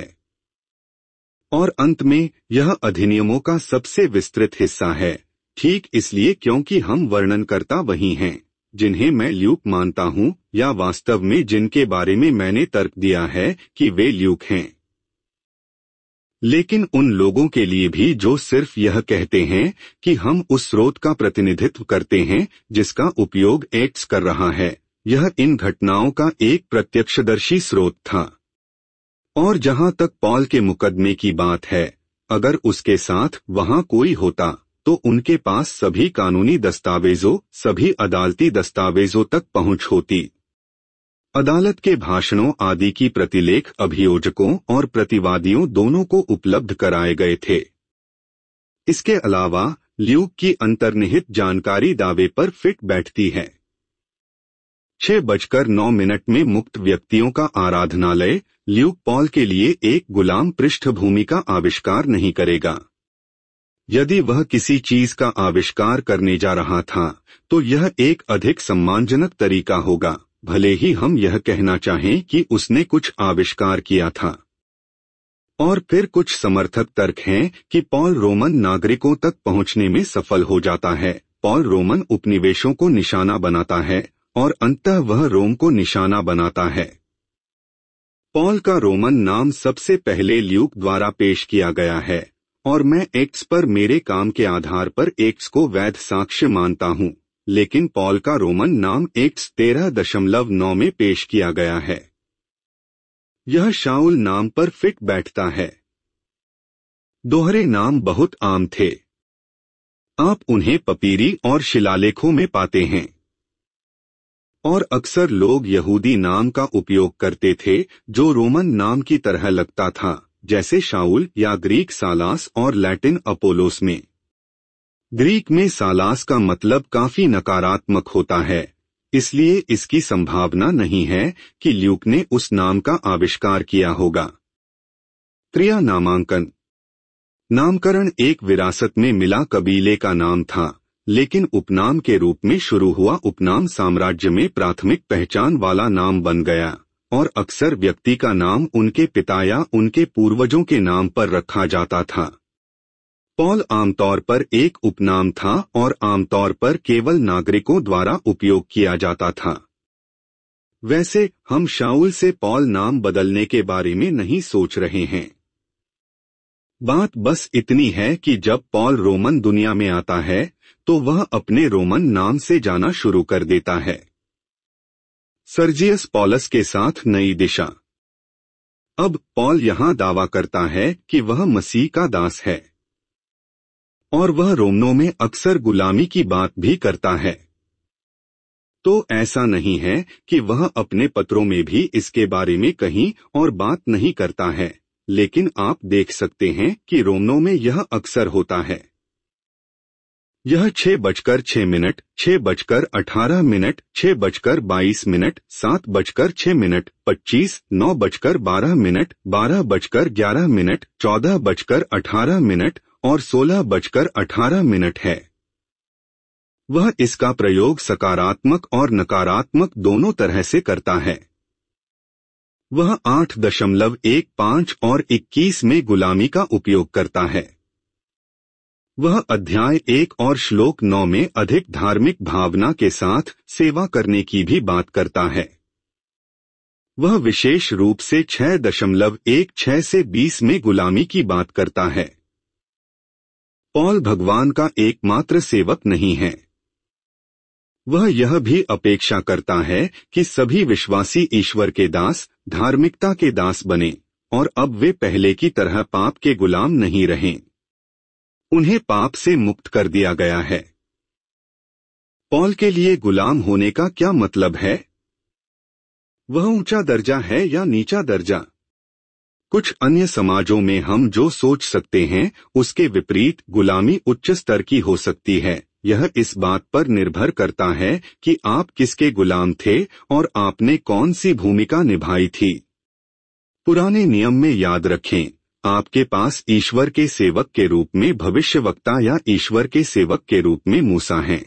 और अंत में यह अधिनियमों का सबसे विस्तृत हिस्सा है, ठीक इसलिए क्योंकि हम वर्णनकर्ता वही हैं जिन्हें मैं ल्यूक मानता हूं, या वास्तव में जिनके बारे में मैंने तर्क दिया है कि वे ल्यूक हैं। लेकिन उन लोगों के लिए भी जो सिर्फ यह कहते हैं कि हम उस स्रोत का प्रतिनिधित्व करते हैं जिसका उपयोग एक्स कर रहा है, यह इन घटनाओं का एक प्रत्यक्षदर्शी स्रोत था। और जहां तक पॉल के मुकदमे की बात है, अगर उसके साथ वहां कोई होता तो उनके पास सभी कानूनी दस्तावेजों, सभी अदालती दस्तावेजों तक पहुंच होती। अदालत के भाषणों आदि की प्रतिलेख अभियोजकों और प्रतिवादियों दोनों को उपलब्ध कराए गए थे। इसके अलावा ल्यूक की अंतर्निहित जानकारी दावे पर फिट बैठती है। छह बजकर नौ मिनट में मुक्त व्यक्तियों का आराधनालय ल्यूक पॉल के लिए एक गुलाम पृष्ठभूमि का आविष्कार नहीं करेगा। यदि वह किसी चीज का आविष्कार करने जा रहा था तो यह एक अधिक सम्मानजनक तरीका होगा, भले ही हम यह कहना चाहें कि उसने कुछ आविष्कार किया था। और फिर कुछ समर्थक तर्क हैं कि पॉल रोमन नागरिकों तक पहुंचने में सफल हो जाता है, पॉल रोमन उपनिवेशों को निशाना बनाता है और अंततः वह रोम को निशाना बनाता है। पॉल का रोमन नाम सबसे पहले ल्यूक द्वारा पेश किया गया है और मैं एक्स पर मेरे काम के आधार पर एक्स को वैध साक्ष्य मानता हूं, लेकिन पॉल का रोमन नाम एक्स तेरह दशमलव नौ में पेश किया गया है। यह शाऊल नाम पर फिट बैठता है। दोहरे नाम बहुत आम थे। आप उन्हें पपीरी और शिलालेखों में पाते हैं। और अक्सर लोग यहूदी नाम का उपयोग करते थे जो रोमन नाम की तरह लगता था, जैसे शाऊल या ग्रीक सालास और लैटिन अपोलोस में। ग्रीक में सालास का मतलब काफी नकारात्मक होता है, इसलिए इसकी संभावना नहीं है कि ल्यूक ने उस नाम का आविष्कार किया होगा। क्रिया नामांकन। नामकरण एक विरासत में मिला कबीले का नाम था, लेकिन उपनाम के रूप में शुरू हुआ उपनाम साम्राज्य में प्राथमिक पहचान वाला नाम बन गया और अक्सर व्यक्ति का नाम उनके पिता या उनके पूर्वजों के नाम पर रखा जाता था। पॉल आमतौर पर एक उपनाम था और आमतौर पर केवल नागरिकों द्वारा उपयोग किया जाता था। वैसे हम शाऊल से पॉल नाम बदलने के बारे में नहीं सोच रहे हैं। बात बस इतनी है कि जब पॉल रोमन दुनिया में आता है तो वह अपने रोमन नाम से जाना शुरू कर देता है। सर्जियस पॉलस के साथ नई दिशा। अब पॉल यहां दावा करता है कि वह मसीह का दास है और वह रोमनों में अक्सर गुलामी की बात भी करता है। तो ऐसा नहीं है कि वह अपने पत्रों में भी इसके बारे में कहीं और बात नहीं करता है, लेकिन आप देख सकते हैं कि रोमनों में यह अक्सर होता है। यह छह बजकर छह मिनट, छह बजकर अठारह मिनट, छह बजकर बाईस मिनट, सात बजकर छह मिनट, पच्चीस, नौ बजकर बारह मिनट, बारह बजकर ग्यारह मिनट, चौदह बजकर अठारह मिनट और सोलह बजकर अठारह मिनट है। वह इसका प्रयोग सकारात्मक और नकारात्मक दोनों तरह से करता है। वह आठ दशमलव एक पाँच और इक्कीस में गुलामी का उपयोग करता है। वह अध्याय एक और श्लोक नौ में अधिक धार्मिक भावना के साथ सेवा करने की भी बात करता है। वह विशेष रूप से छह दशमलव एक छह से बीस में गुलामी की बात करता है। पॉल भगवान का एकमात्र सेवक नहीं है। वह यह भी अपेक्षा करता है कि सभी विश्वासी ईश्वर के दास, धार्मिकता के दास बने और अब वे पहले की तरह पाप के गुलाम नहीं रहें। उन्हें पाप से मुक्त कर दिया गया है। पॉल के लिए गुलाम होने का क्या मतलब है? वह ऊंचा दर्जा है या नीचा दर्जा? कुछ अन्य समाजों में हम जो सोच सकते हैं उसके विपरीत गुलामी उच्च स्तर की हो सकती है। यह इस बात पर निर्भर करता है कि आप किसके गुलाम थे और आपने कौन सी भूमिका निभाई थी। पुराने नियम में याद रखें, आपके पास ईश्वर के सेवक के रूप में भविष्यवक्ता या ईश्वर के सेवक के रूप में मूसा हैं।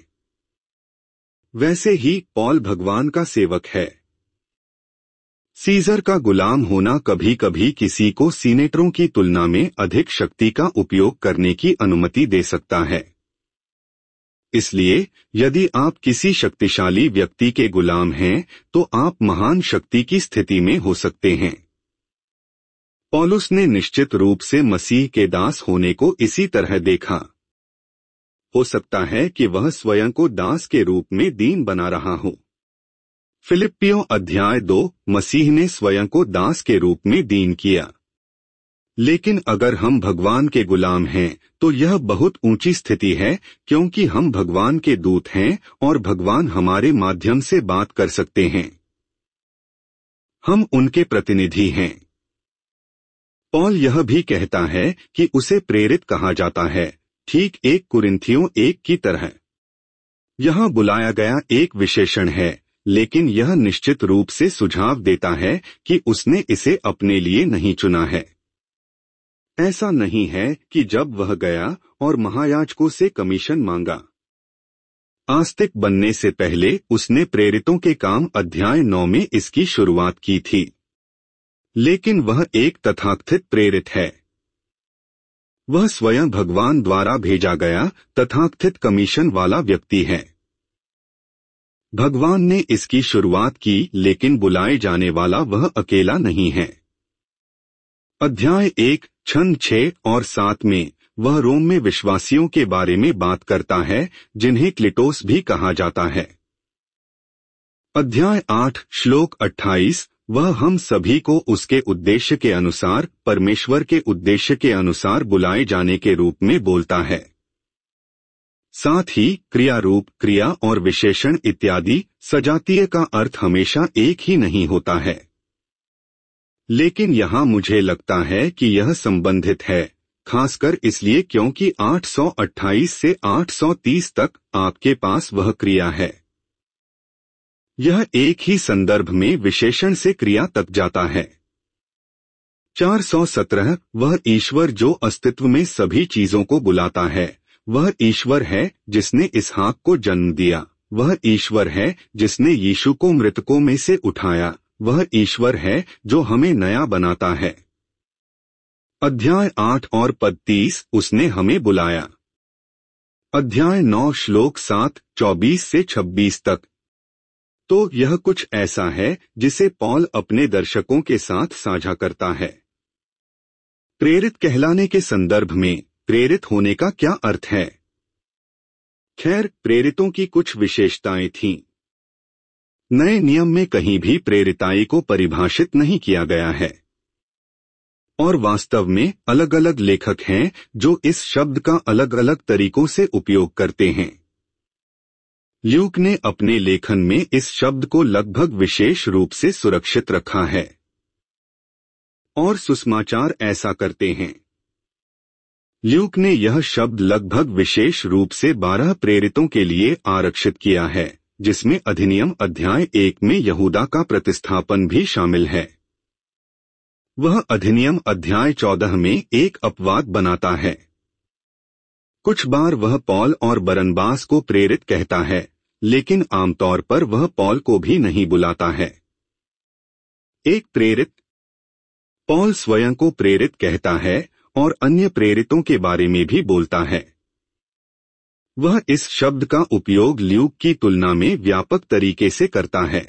वैसे ही पॉल भगवान का सेवक है। सीजर का गुलाम होना कभी कभी किसी को सीनेटरों की तुलना में अधिक शक्ति का उपयोग करने की अनुमति दे सकता है। इसलिए यदि आप किसी शक्तिशाली व्यक्ति के गुलाम हैं तो आप महान शक्ति की स्थिति में हो सकते हैं। पौलुस ने निश्चित रूप से मसीह के दास होने को इसी तरह देखा। हो सकता है कि वह स्वयं को दास के रूप में दीन बना रहा हो। फिलिप्पियों अध्याय दो, मसीह ने स्वयं को दास के रूप में दीन किया। लेकिन अगर हम भगवान के गुलाम हैं तो यह बहुत ऊंची स्थिति है, क्योंकि हम भगवान के दूत हैं और भगवान हमारे माध्यम से बात कर सकते हैं। हम उनके प्रतिनिधि हैं। पॉल यह भी कहता है कि उसे प्रेरित कहा जाता है, ठीक एक कुरिन्थियों एक की तरह। यहाँ बुलाया गया एक विशेषण है, लेकिन यह निश्चित रूप से सुझाव देता है कि उसने इसे अपने लिए नहीं चुना है। ऐसा नहीं है कि जब वह गया और महायाजकों से कमीशन मांगा। आस्तिक बनने से पहले उसने प्रेरितों के काम अध्याय नौ में इसकी शुरुआत की थी। लेकिन वह एक तथाकथित प्रेरित है। वह स्वयं भगवान द्वारा भेजा गया तथाकथित कमीशन वाला व्यक्ति है। भगवान ने इसकी शुरुआत की, लेकिन बुलाए जाने वाला वह अकेला नहीं है। अध्याय एक, छंद छह और सात में वह रोम में विश्वासियों के बारे में बात करता है, जिन्हें क्लिटोस भी कहा जाता है। अध्याय आठ, श्लोक अट्ठाईस, वह हम सभी को उसके उद्देश्य के अनुसार, परमेश्वर के उद्देश्य के अनुसार बुलाए जाने के रूप में बोलता है। साथ ही क्रिया रूप, क्रिया और विशेषण इत्यादि सजातीय का अर्थ हमेशा एक ही नहीं होता है। लेकिन यहाँ मुझे लगता है कि यह संबंधित है, खासकर इसलिए क्योंकि आठ सौ अट्ठाईस से आठ सौ तीस तक आपके पास वह क्रिया है। यह एक ही संदर्भ में विशेषण से क्रिया तक जाता है। चार सौ सत्रह वह ईश्वर जो अस्तित्व में सभी चीजों को बुलाता है, वह ईश्वर है जिसने इसहाक को जन्म दिया, वह ईश्वर है जिसने यीशु को मृतकों में से उठाया, वह ईश्वर है जो हमें नया बनाता है। अध्याय आठ और पद तीस उसने हमें बुलाया। अध्याय नौ श्लोक सात चौबीस से छब्बीस तक। तो यह कुछ ऐसा है जिसे पौल अपने दर्शकों के साथ साझा करता है। प्रेरित कहलाने के संदर्भ में प्रेरित होने का क्या अर्थ है? खैर, प्रेरितों की कुछ विशेषताएं थीं। नए नियम में कहीं भी प्रेरिताई को परिभाषित नहीं किया गया है, और वास्तव में अलग अलग लेखक हैं जो इस शब्द का अलग अलग तरीकों से उपयोग करते हैं। ल्यूक ने अपने लेखन में इस शब्द को लगभग विशेष रूप से सुरक्षित रखा है, और सुसमाचार ऐसा करते हैं। ल्यूक ने यह शब्द लगभग विशेष रूप से बारह प्रेरितों के लिए आरक्षित किया है, जिसमें अधिनियम अध्याय एक में यहूदा का प्रतिस्थापन भी शामिल है। वह अधिनियम अध्याय चौदह में एक अपवाद बनाता है। कुछ बार वह पौल और बरनबास को प्रेरित कहता है, लेकिन आमतौर पर वह पौल को भी नहीं बुलाता है। एक प्रेरित पौल स्वयं को प्रेरित कहता है और अन्य प्रेरितों के बारे में भी बोलता है। वह इस शब्द का उपयोग ल्यूक की तुलना में व्यापक तरीके से करता है।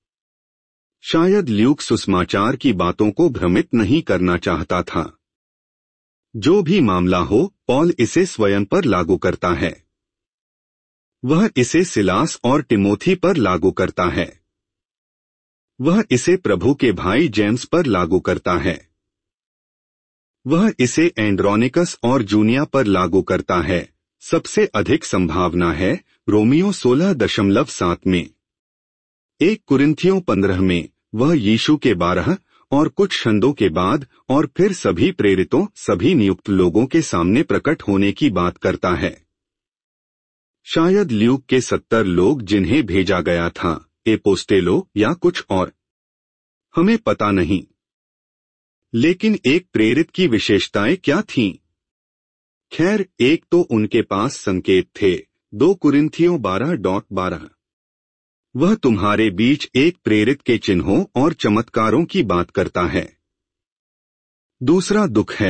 शायद ल्यूक सुसमाचार की बातों को भ्रमित नहीं करना चाहता था। जो भी मामला हो, पौल इसे स्वयं पर लागू करता है। वह इसे सिलास और टिमोथी पर लागू करता है। वह इसे प्रभु के भाई जेम्स पर लागू करता है। वह इसे एंड्रोनिकस और जूनिया पर लागू करता है। सबसे अधिक संभावना है रोमियो सोलह दशमलव सात में। एक कुरिन्थियों पंद्रह में वह यीशु के बारह और कुछ छंदों के बाद और फिर सभी प्रेरितों सभी नियुक्त लोगों के सामने प्रकट होने की बात करता है। शायद ल्यूक के सत्तर लोग जिन्हें भेजा गया था, एपोस्टेलो या कुछ और, हमें पता नहीं। लेकिन एक प्रेरित की विशेषताएं क्या थीं? खैर, एक तो उनके पास संकेत थे। दो कुरिन्थियों बारह डॉट बारह। वह तुम्हारे बीच एक प्रेरित के चिन्हों और चमत्कारों की बात करता है। दूसरा दुख है,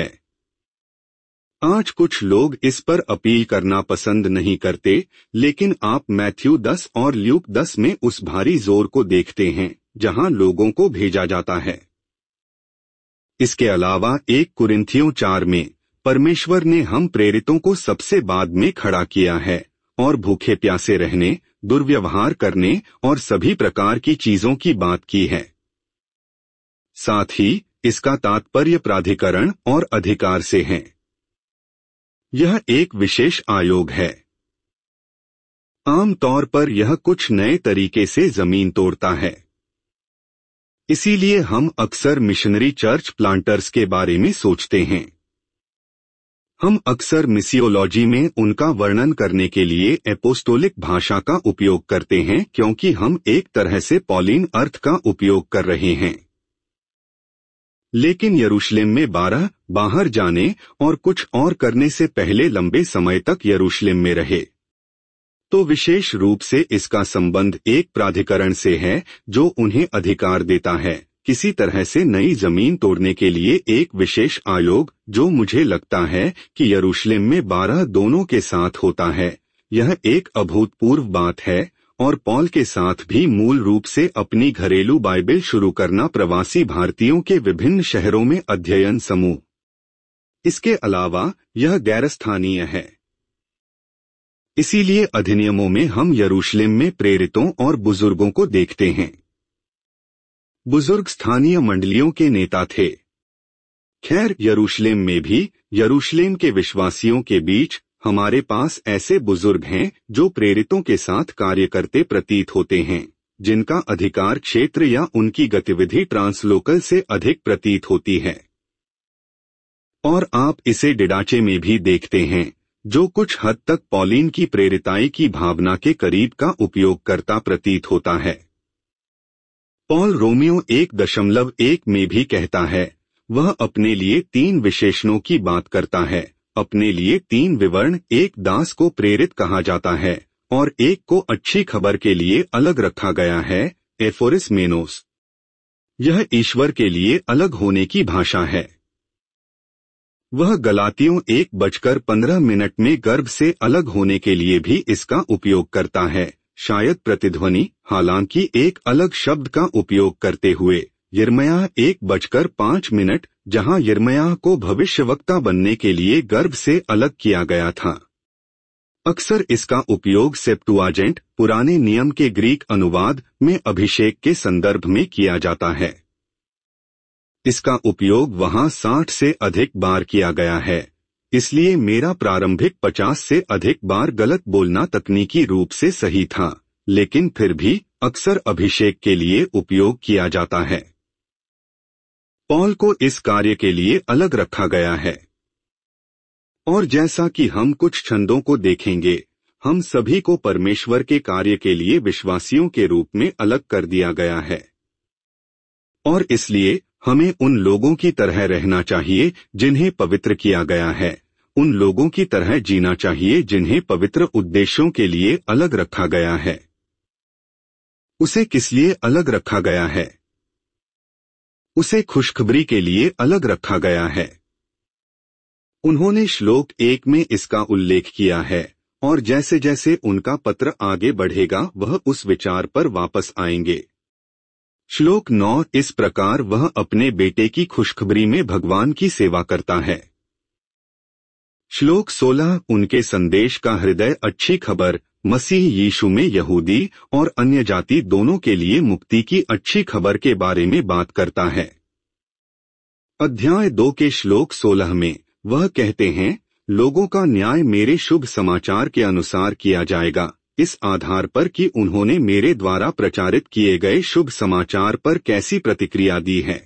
आज कुछ लोग इस पर अपील करना पसंद नहीं करते, लेकिन आप मैथ्यू दस और ल्यूक दस में उस भारी जोर को देखते हैं जहां लोगों को भेजा जाता है। इसके अलावा एक कुरिन्थियों चार में परमेश्वर ने हम प्रेरितों को सबसे बाद में खड़ा किया है और भूखे प्यासे रहने, दुर्व्यवहार करने और सभी प्रकार की चीजों की बात की है। साथ ही इसका तात्पर्य प्राधिकरण और अधिकार से है। यह एक विशेष आयोग है। आम तौर पर यह कुछ नए तरीके से जमीन तोड़ता है। इसीलिए हम अक्सर मिशनरी चर्च प्लांटर्स के बारे में सोचते हैं। हम अक्सर मिसियोलॉजी में उनका वर्णन करने के लिए एपोस्टोलिक भाषा का उपयोग करते हैं, क्योंकि हम एक तरह से पॉलिन अर्थ का उपयोग कर रहे हैं। लेकिन यरूशलेम में बारह बाहर जाने और कुछ और करने से पहले लंबे समय तक यरूशलेम में रहे। तो विशेष रूप से इसका संबंध एक प्राधिकरण से है जो उन्हें अधिकार देता है किसी तरह से नई जमीन तोड़ने के लिए। एक विशेष आयोग जो मुझे लगता है कि यरूशलेम में बारह दोनों के साथ होता है। यह एक अभूतपूर्व बात है और पौल के साथ भी मूल रूप से अपनी घरेलू बाइबल शुरू करना प्रवासी भारतीयों के विभिन्न शहरों में अध्ययन समूह। इसके अलावा यह गैरस्थानीय है। इसीलिए अधिनियमों में हम यरूशलेम में प्रेरितों और बुजुर्गों को देखते हैं। बुजुर्ग स्थानीय मंडलियों के नेता थे। खैर, यरूशलेम में भी यरूशलेम के विश्वासियों के बीच हमारे पास ऐसे बुजुर्ग हैं जो प्रेरितों के साथ कार्य करते प्रतीत होते हैं, जिनका अधिकार क्षेत्र या उनकी गतिविधि ट्रांसलोकल से अधिक प्रतीत होती है। और आप इसे डिडाचे में भी देखते हैं, जो कुछ हद तक पॉलिन की प्रेरिताई की भावना के करीब का उपयोग करता प्रतीत होता है। पॉल रोमियो एक दशमलव एक में भी कहता है, वह अपने लिए तीन विशेषणों की बात करता है। अपने लिए तीन विवरण, एक दास को प्रेरित कहा जाता है और एक को अच्छी खबर के लिए अलग रखा गया है, एफोरिस मेनोस। यह ईश्वर के लिए अलग होने की भाषा है। वह गलातियों एक बजकर पंद्रह मिनट में गर्भ से अलग होने के लिए भी इसका उपयोग करता है, शायद प्रतिध्वनि, हालांकि एक अलग शब्द का उपयोग करते हुए। यिर्मयाह एक बजकर पाँच मिनट, जहां यिर्मयाह को भविष्यवक्ता बनने के लिए गर्भ से अलग किया गया था। अक्सर इसका उपयोग सेप्टुआजेंट, पुराने नियम के ग्रीक अनुवाद में अभिषेक के संदर्भ में किया जाता है। इसका उपयोग वहां साठ से अधिक बार किया गया है, इसलिए मेरा प्रारंभिक पचास से अधिक बार गलत बोलना तकनीकी रूप से सही था, लेकिन फिर भी अक्सर अभिषेक के लिए उपयोग किया जाता है। पॉल को इस कार्य के लिए अलग रखा गया है। और जैसा कि हम कुछ छंदों को देखेंगे, हम सभी को परमेश्वर के कार्य के लिए विश्वासियों के रूप में अलग कर दिया गया है। और इसलिए हमें उन लोगों की तरह रहना चाहिए जिन्हें पवित्र किया गया है, उन लोगों की तरह जीना चाहिए जिन्हें पवित्र उद्देश्यों के लिए अलग रखा गया है। उसे किस लिए अलग रखा गया है? उसे खुशखबरी के लिए अलग रखा गया है। उन्होंने श्लोक एक में इसका उल्लेख किया है, और जैसे जैसे उनका पत्र आगे बढ़ेगा वह उस विचार पर वापस आएंगे। श्लोक नौ, इस प्रकार वह अपने बेटे की खुशखबरी में भगवान की सेवा करता है। श्लोक सोलह, उनके संदेश का हृदय अच्छी खबर, मसीह यीशु में यहूदी और अन्य जाति दोनों के लिए मुक्ति की अच्छी खबर के बारे में बात करता है। अध्याय दो के श्लोक सोलह में वह कहते हैं, लोगों का न्याय मेरे शुभ समाचार के अनुसार किया जाएगा, इस आधार पर कि उन्होंने मेरे द्वारा प्रचारित किए गए शुभ समाचार पर कैसी प्रतिक्रिया दी है।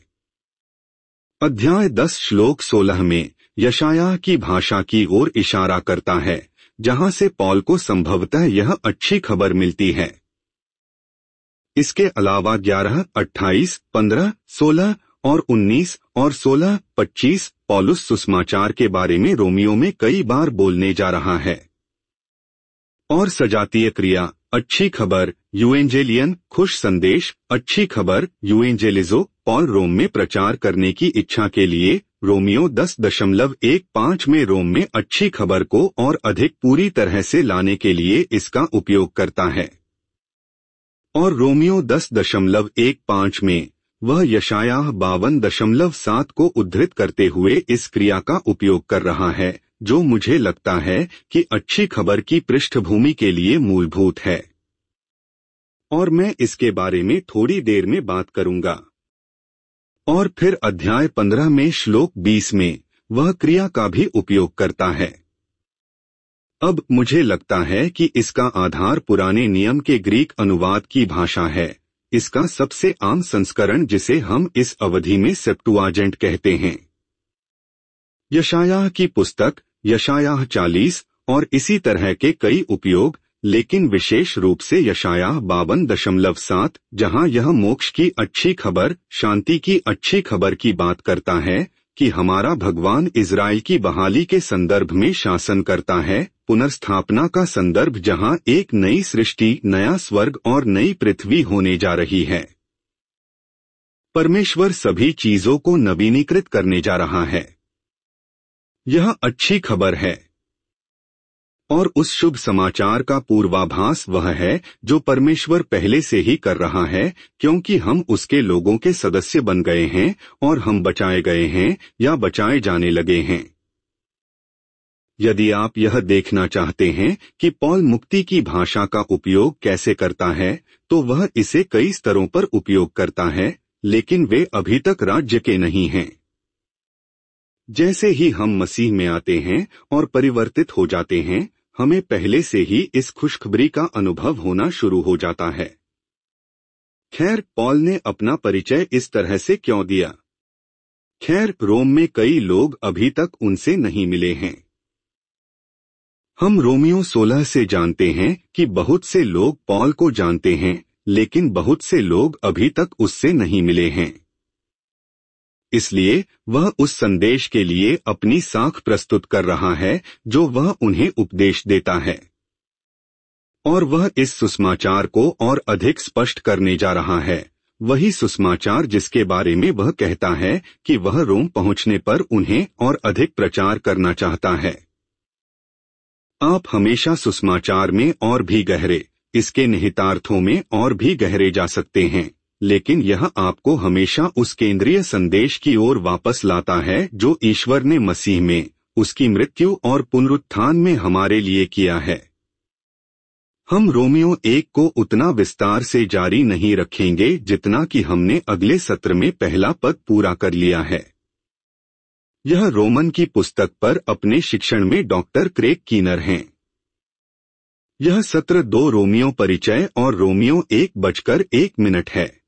अध्याय दस श्लोक सोलह में यशायाह की भाषा की ओर इशारा करता है, जहां से पॉल को संभवतः यह अच्छी खबर मिलती है। इसके अलावा ग्यारह, अट्ठाईस, पंद्रह, सोलह और उन्नीस और सोलह, पच्चीस पौलुस सुसमाचार के बारे में रोमियो में कई बार बोलने जा रहा है। और सजातीय क्रिया, अच्छी खबर, यूएंजेलियन, खुश संदेश, अच्छी खबर, यूएंजेलिजो, पॉल रोम में प्रचार करने की इच्छा के लिए रोमियो दस दशमलव एक पाँच में रोम में अच्छी खबर को और अधिक पूरी तरह से लाने के लिए इसका उपयोग करता है। और रोमियो दस दशमलव एक पाँच में वह यशायाह बावन दशमलव सात को उद्धृत करते हुए इस क्रिया का उपयोग कर रहा है, जो मुझे लगता है कि अच्छी खबर की पृष्ठभूमि के लिए मूलभूत है। और मैं इसके बारे में थोड़ी देर में बात करूंगा। और फिर अध्याय पंद्रह में श्लोक बीस में वह क्रिया का भी उपयोग करता है। अब मुझे लगता है कि इसका आधार पुराने नियम के ग्रीक अनुवाद की भाषा है, इसका सबसे आम संस्करण जिसे हम इस अवधि में सेप्टुआजेंट कहते हैं। यशायाह की पुस्तक, यशायाह चालीस और इसी तरह के कई उपयोग, लेकिन विशेष रूप से यशायाह बावन दशमलव सात, जहाँ यह मोक्ष की अच्छी खबर, शांति की अच्छी खबर की बात करता है कि हमारा भगवान इज़राइल की बहाली के संदर्भ में शासन करता है, पुनर्स्थापना का संदर्भ जहाँ एक नई सृष्टि, नया स्वर्ग और नई पृथ्वी होने जा रही है। परमेश्वर सभी चीजों को नवीनीकृत करने जा रहा है। यह अच्छी खबर है। और उस शुभ समाचार का पूर्वाभास वह है जो परमेश्वर पहले से ही कर रहा है, क्योंकि हम उसके लोगों के सदस्य बन गए हैं और हम बचाए गए हैं या बचाए जाने लगे हैं। यदि आप यह देखना चाहते हैं कि पॉल मुक्ति की भाषा का उपयोग कैसे करता है, तो वह इसे कई स्तरों पर उपयोग करता है, लेकिन वे अभी तक राज्य के नहीं हैं। जैसे ही हम मसीह में आते हैं और परिवर्तित हो जाते हैं, हमें पहले से ही इस खुशखबरी का अनुभव होना शुरू हो जाता है। खैर, पॉल ने अपना परिचय इस तरह से क्यों दिया? खैर, रोम में कई लोग अभी तक उनसे नहीं मिले हैं। हम रोमियो सोलह से जानते हैं कि बहुत से लोग पॉल को जानते हैं, लेकिन बहुत से लोग अभी तक उससे नहीं मिले हैं। इसलिए वह उस संदेश के लिए अपनी साख प्रस्तुत कर रहा है जो वह उन्हें उपदेश देता है, और वह इस सुसमाचार को और अधिक स्पष्ट करने जा रहा है, वही सुसमाचार जिसके बारे में वह कहता है कि वह रोम पहुंचने पर उन्हें और अधिक प्रचार करना चाहता है। आप हमेशा सुसमाचार में और भी गहरे, इसके निहितार्थों में और भी गहरे जा सकते हैं, लेकिन यह आपको हमेशा उस केंद्रीय संदेश की ओर वापस लाता है जो ईश्वर ने मसीह में, उसकी मृत्यु और पुनरुत्थान में हमारे लिए किया है। हम रोमियो एक को उतना विस्तार से जारी नहीं रखेंगे जितना कि हमने अगले सत्र में पहला पद पूरा कर लिया है। यह रोमन की पुस्तक पर अपने शिक्षण में डॉक्टर क्रेग कीनर हैं। यह सत्र दो रोमियो परिचय और रोमियो एक बजकर एक मिनट है।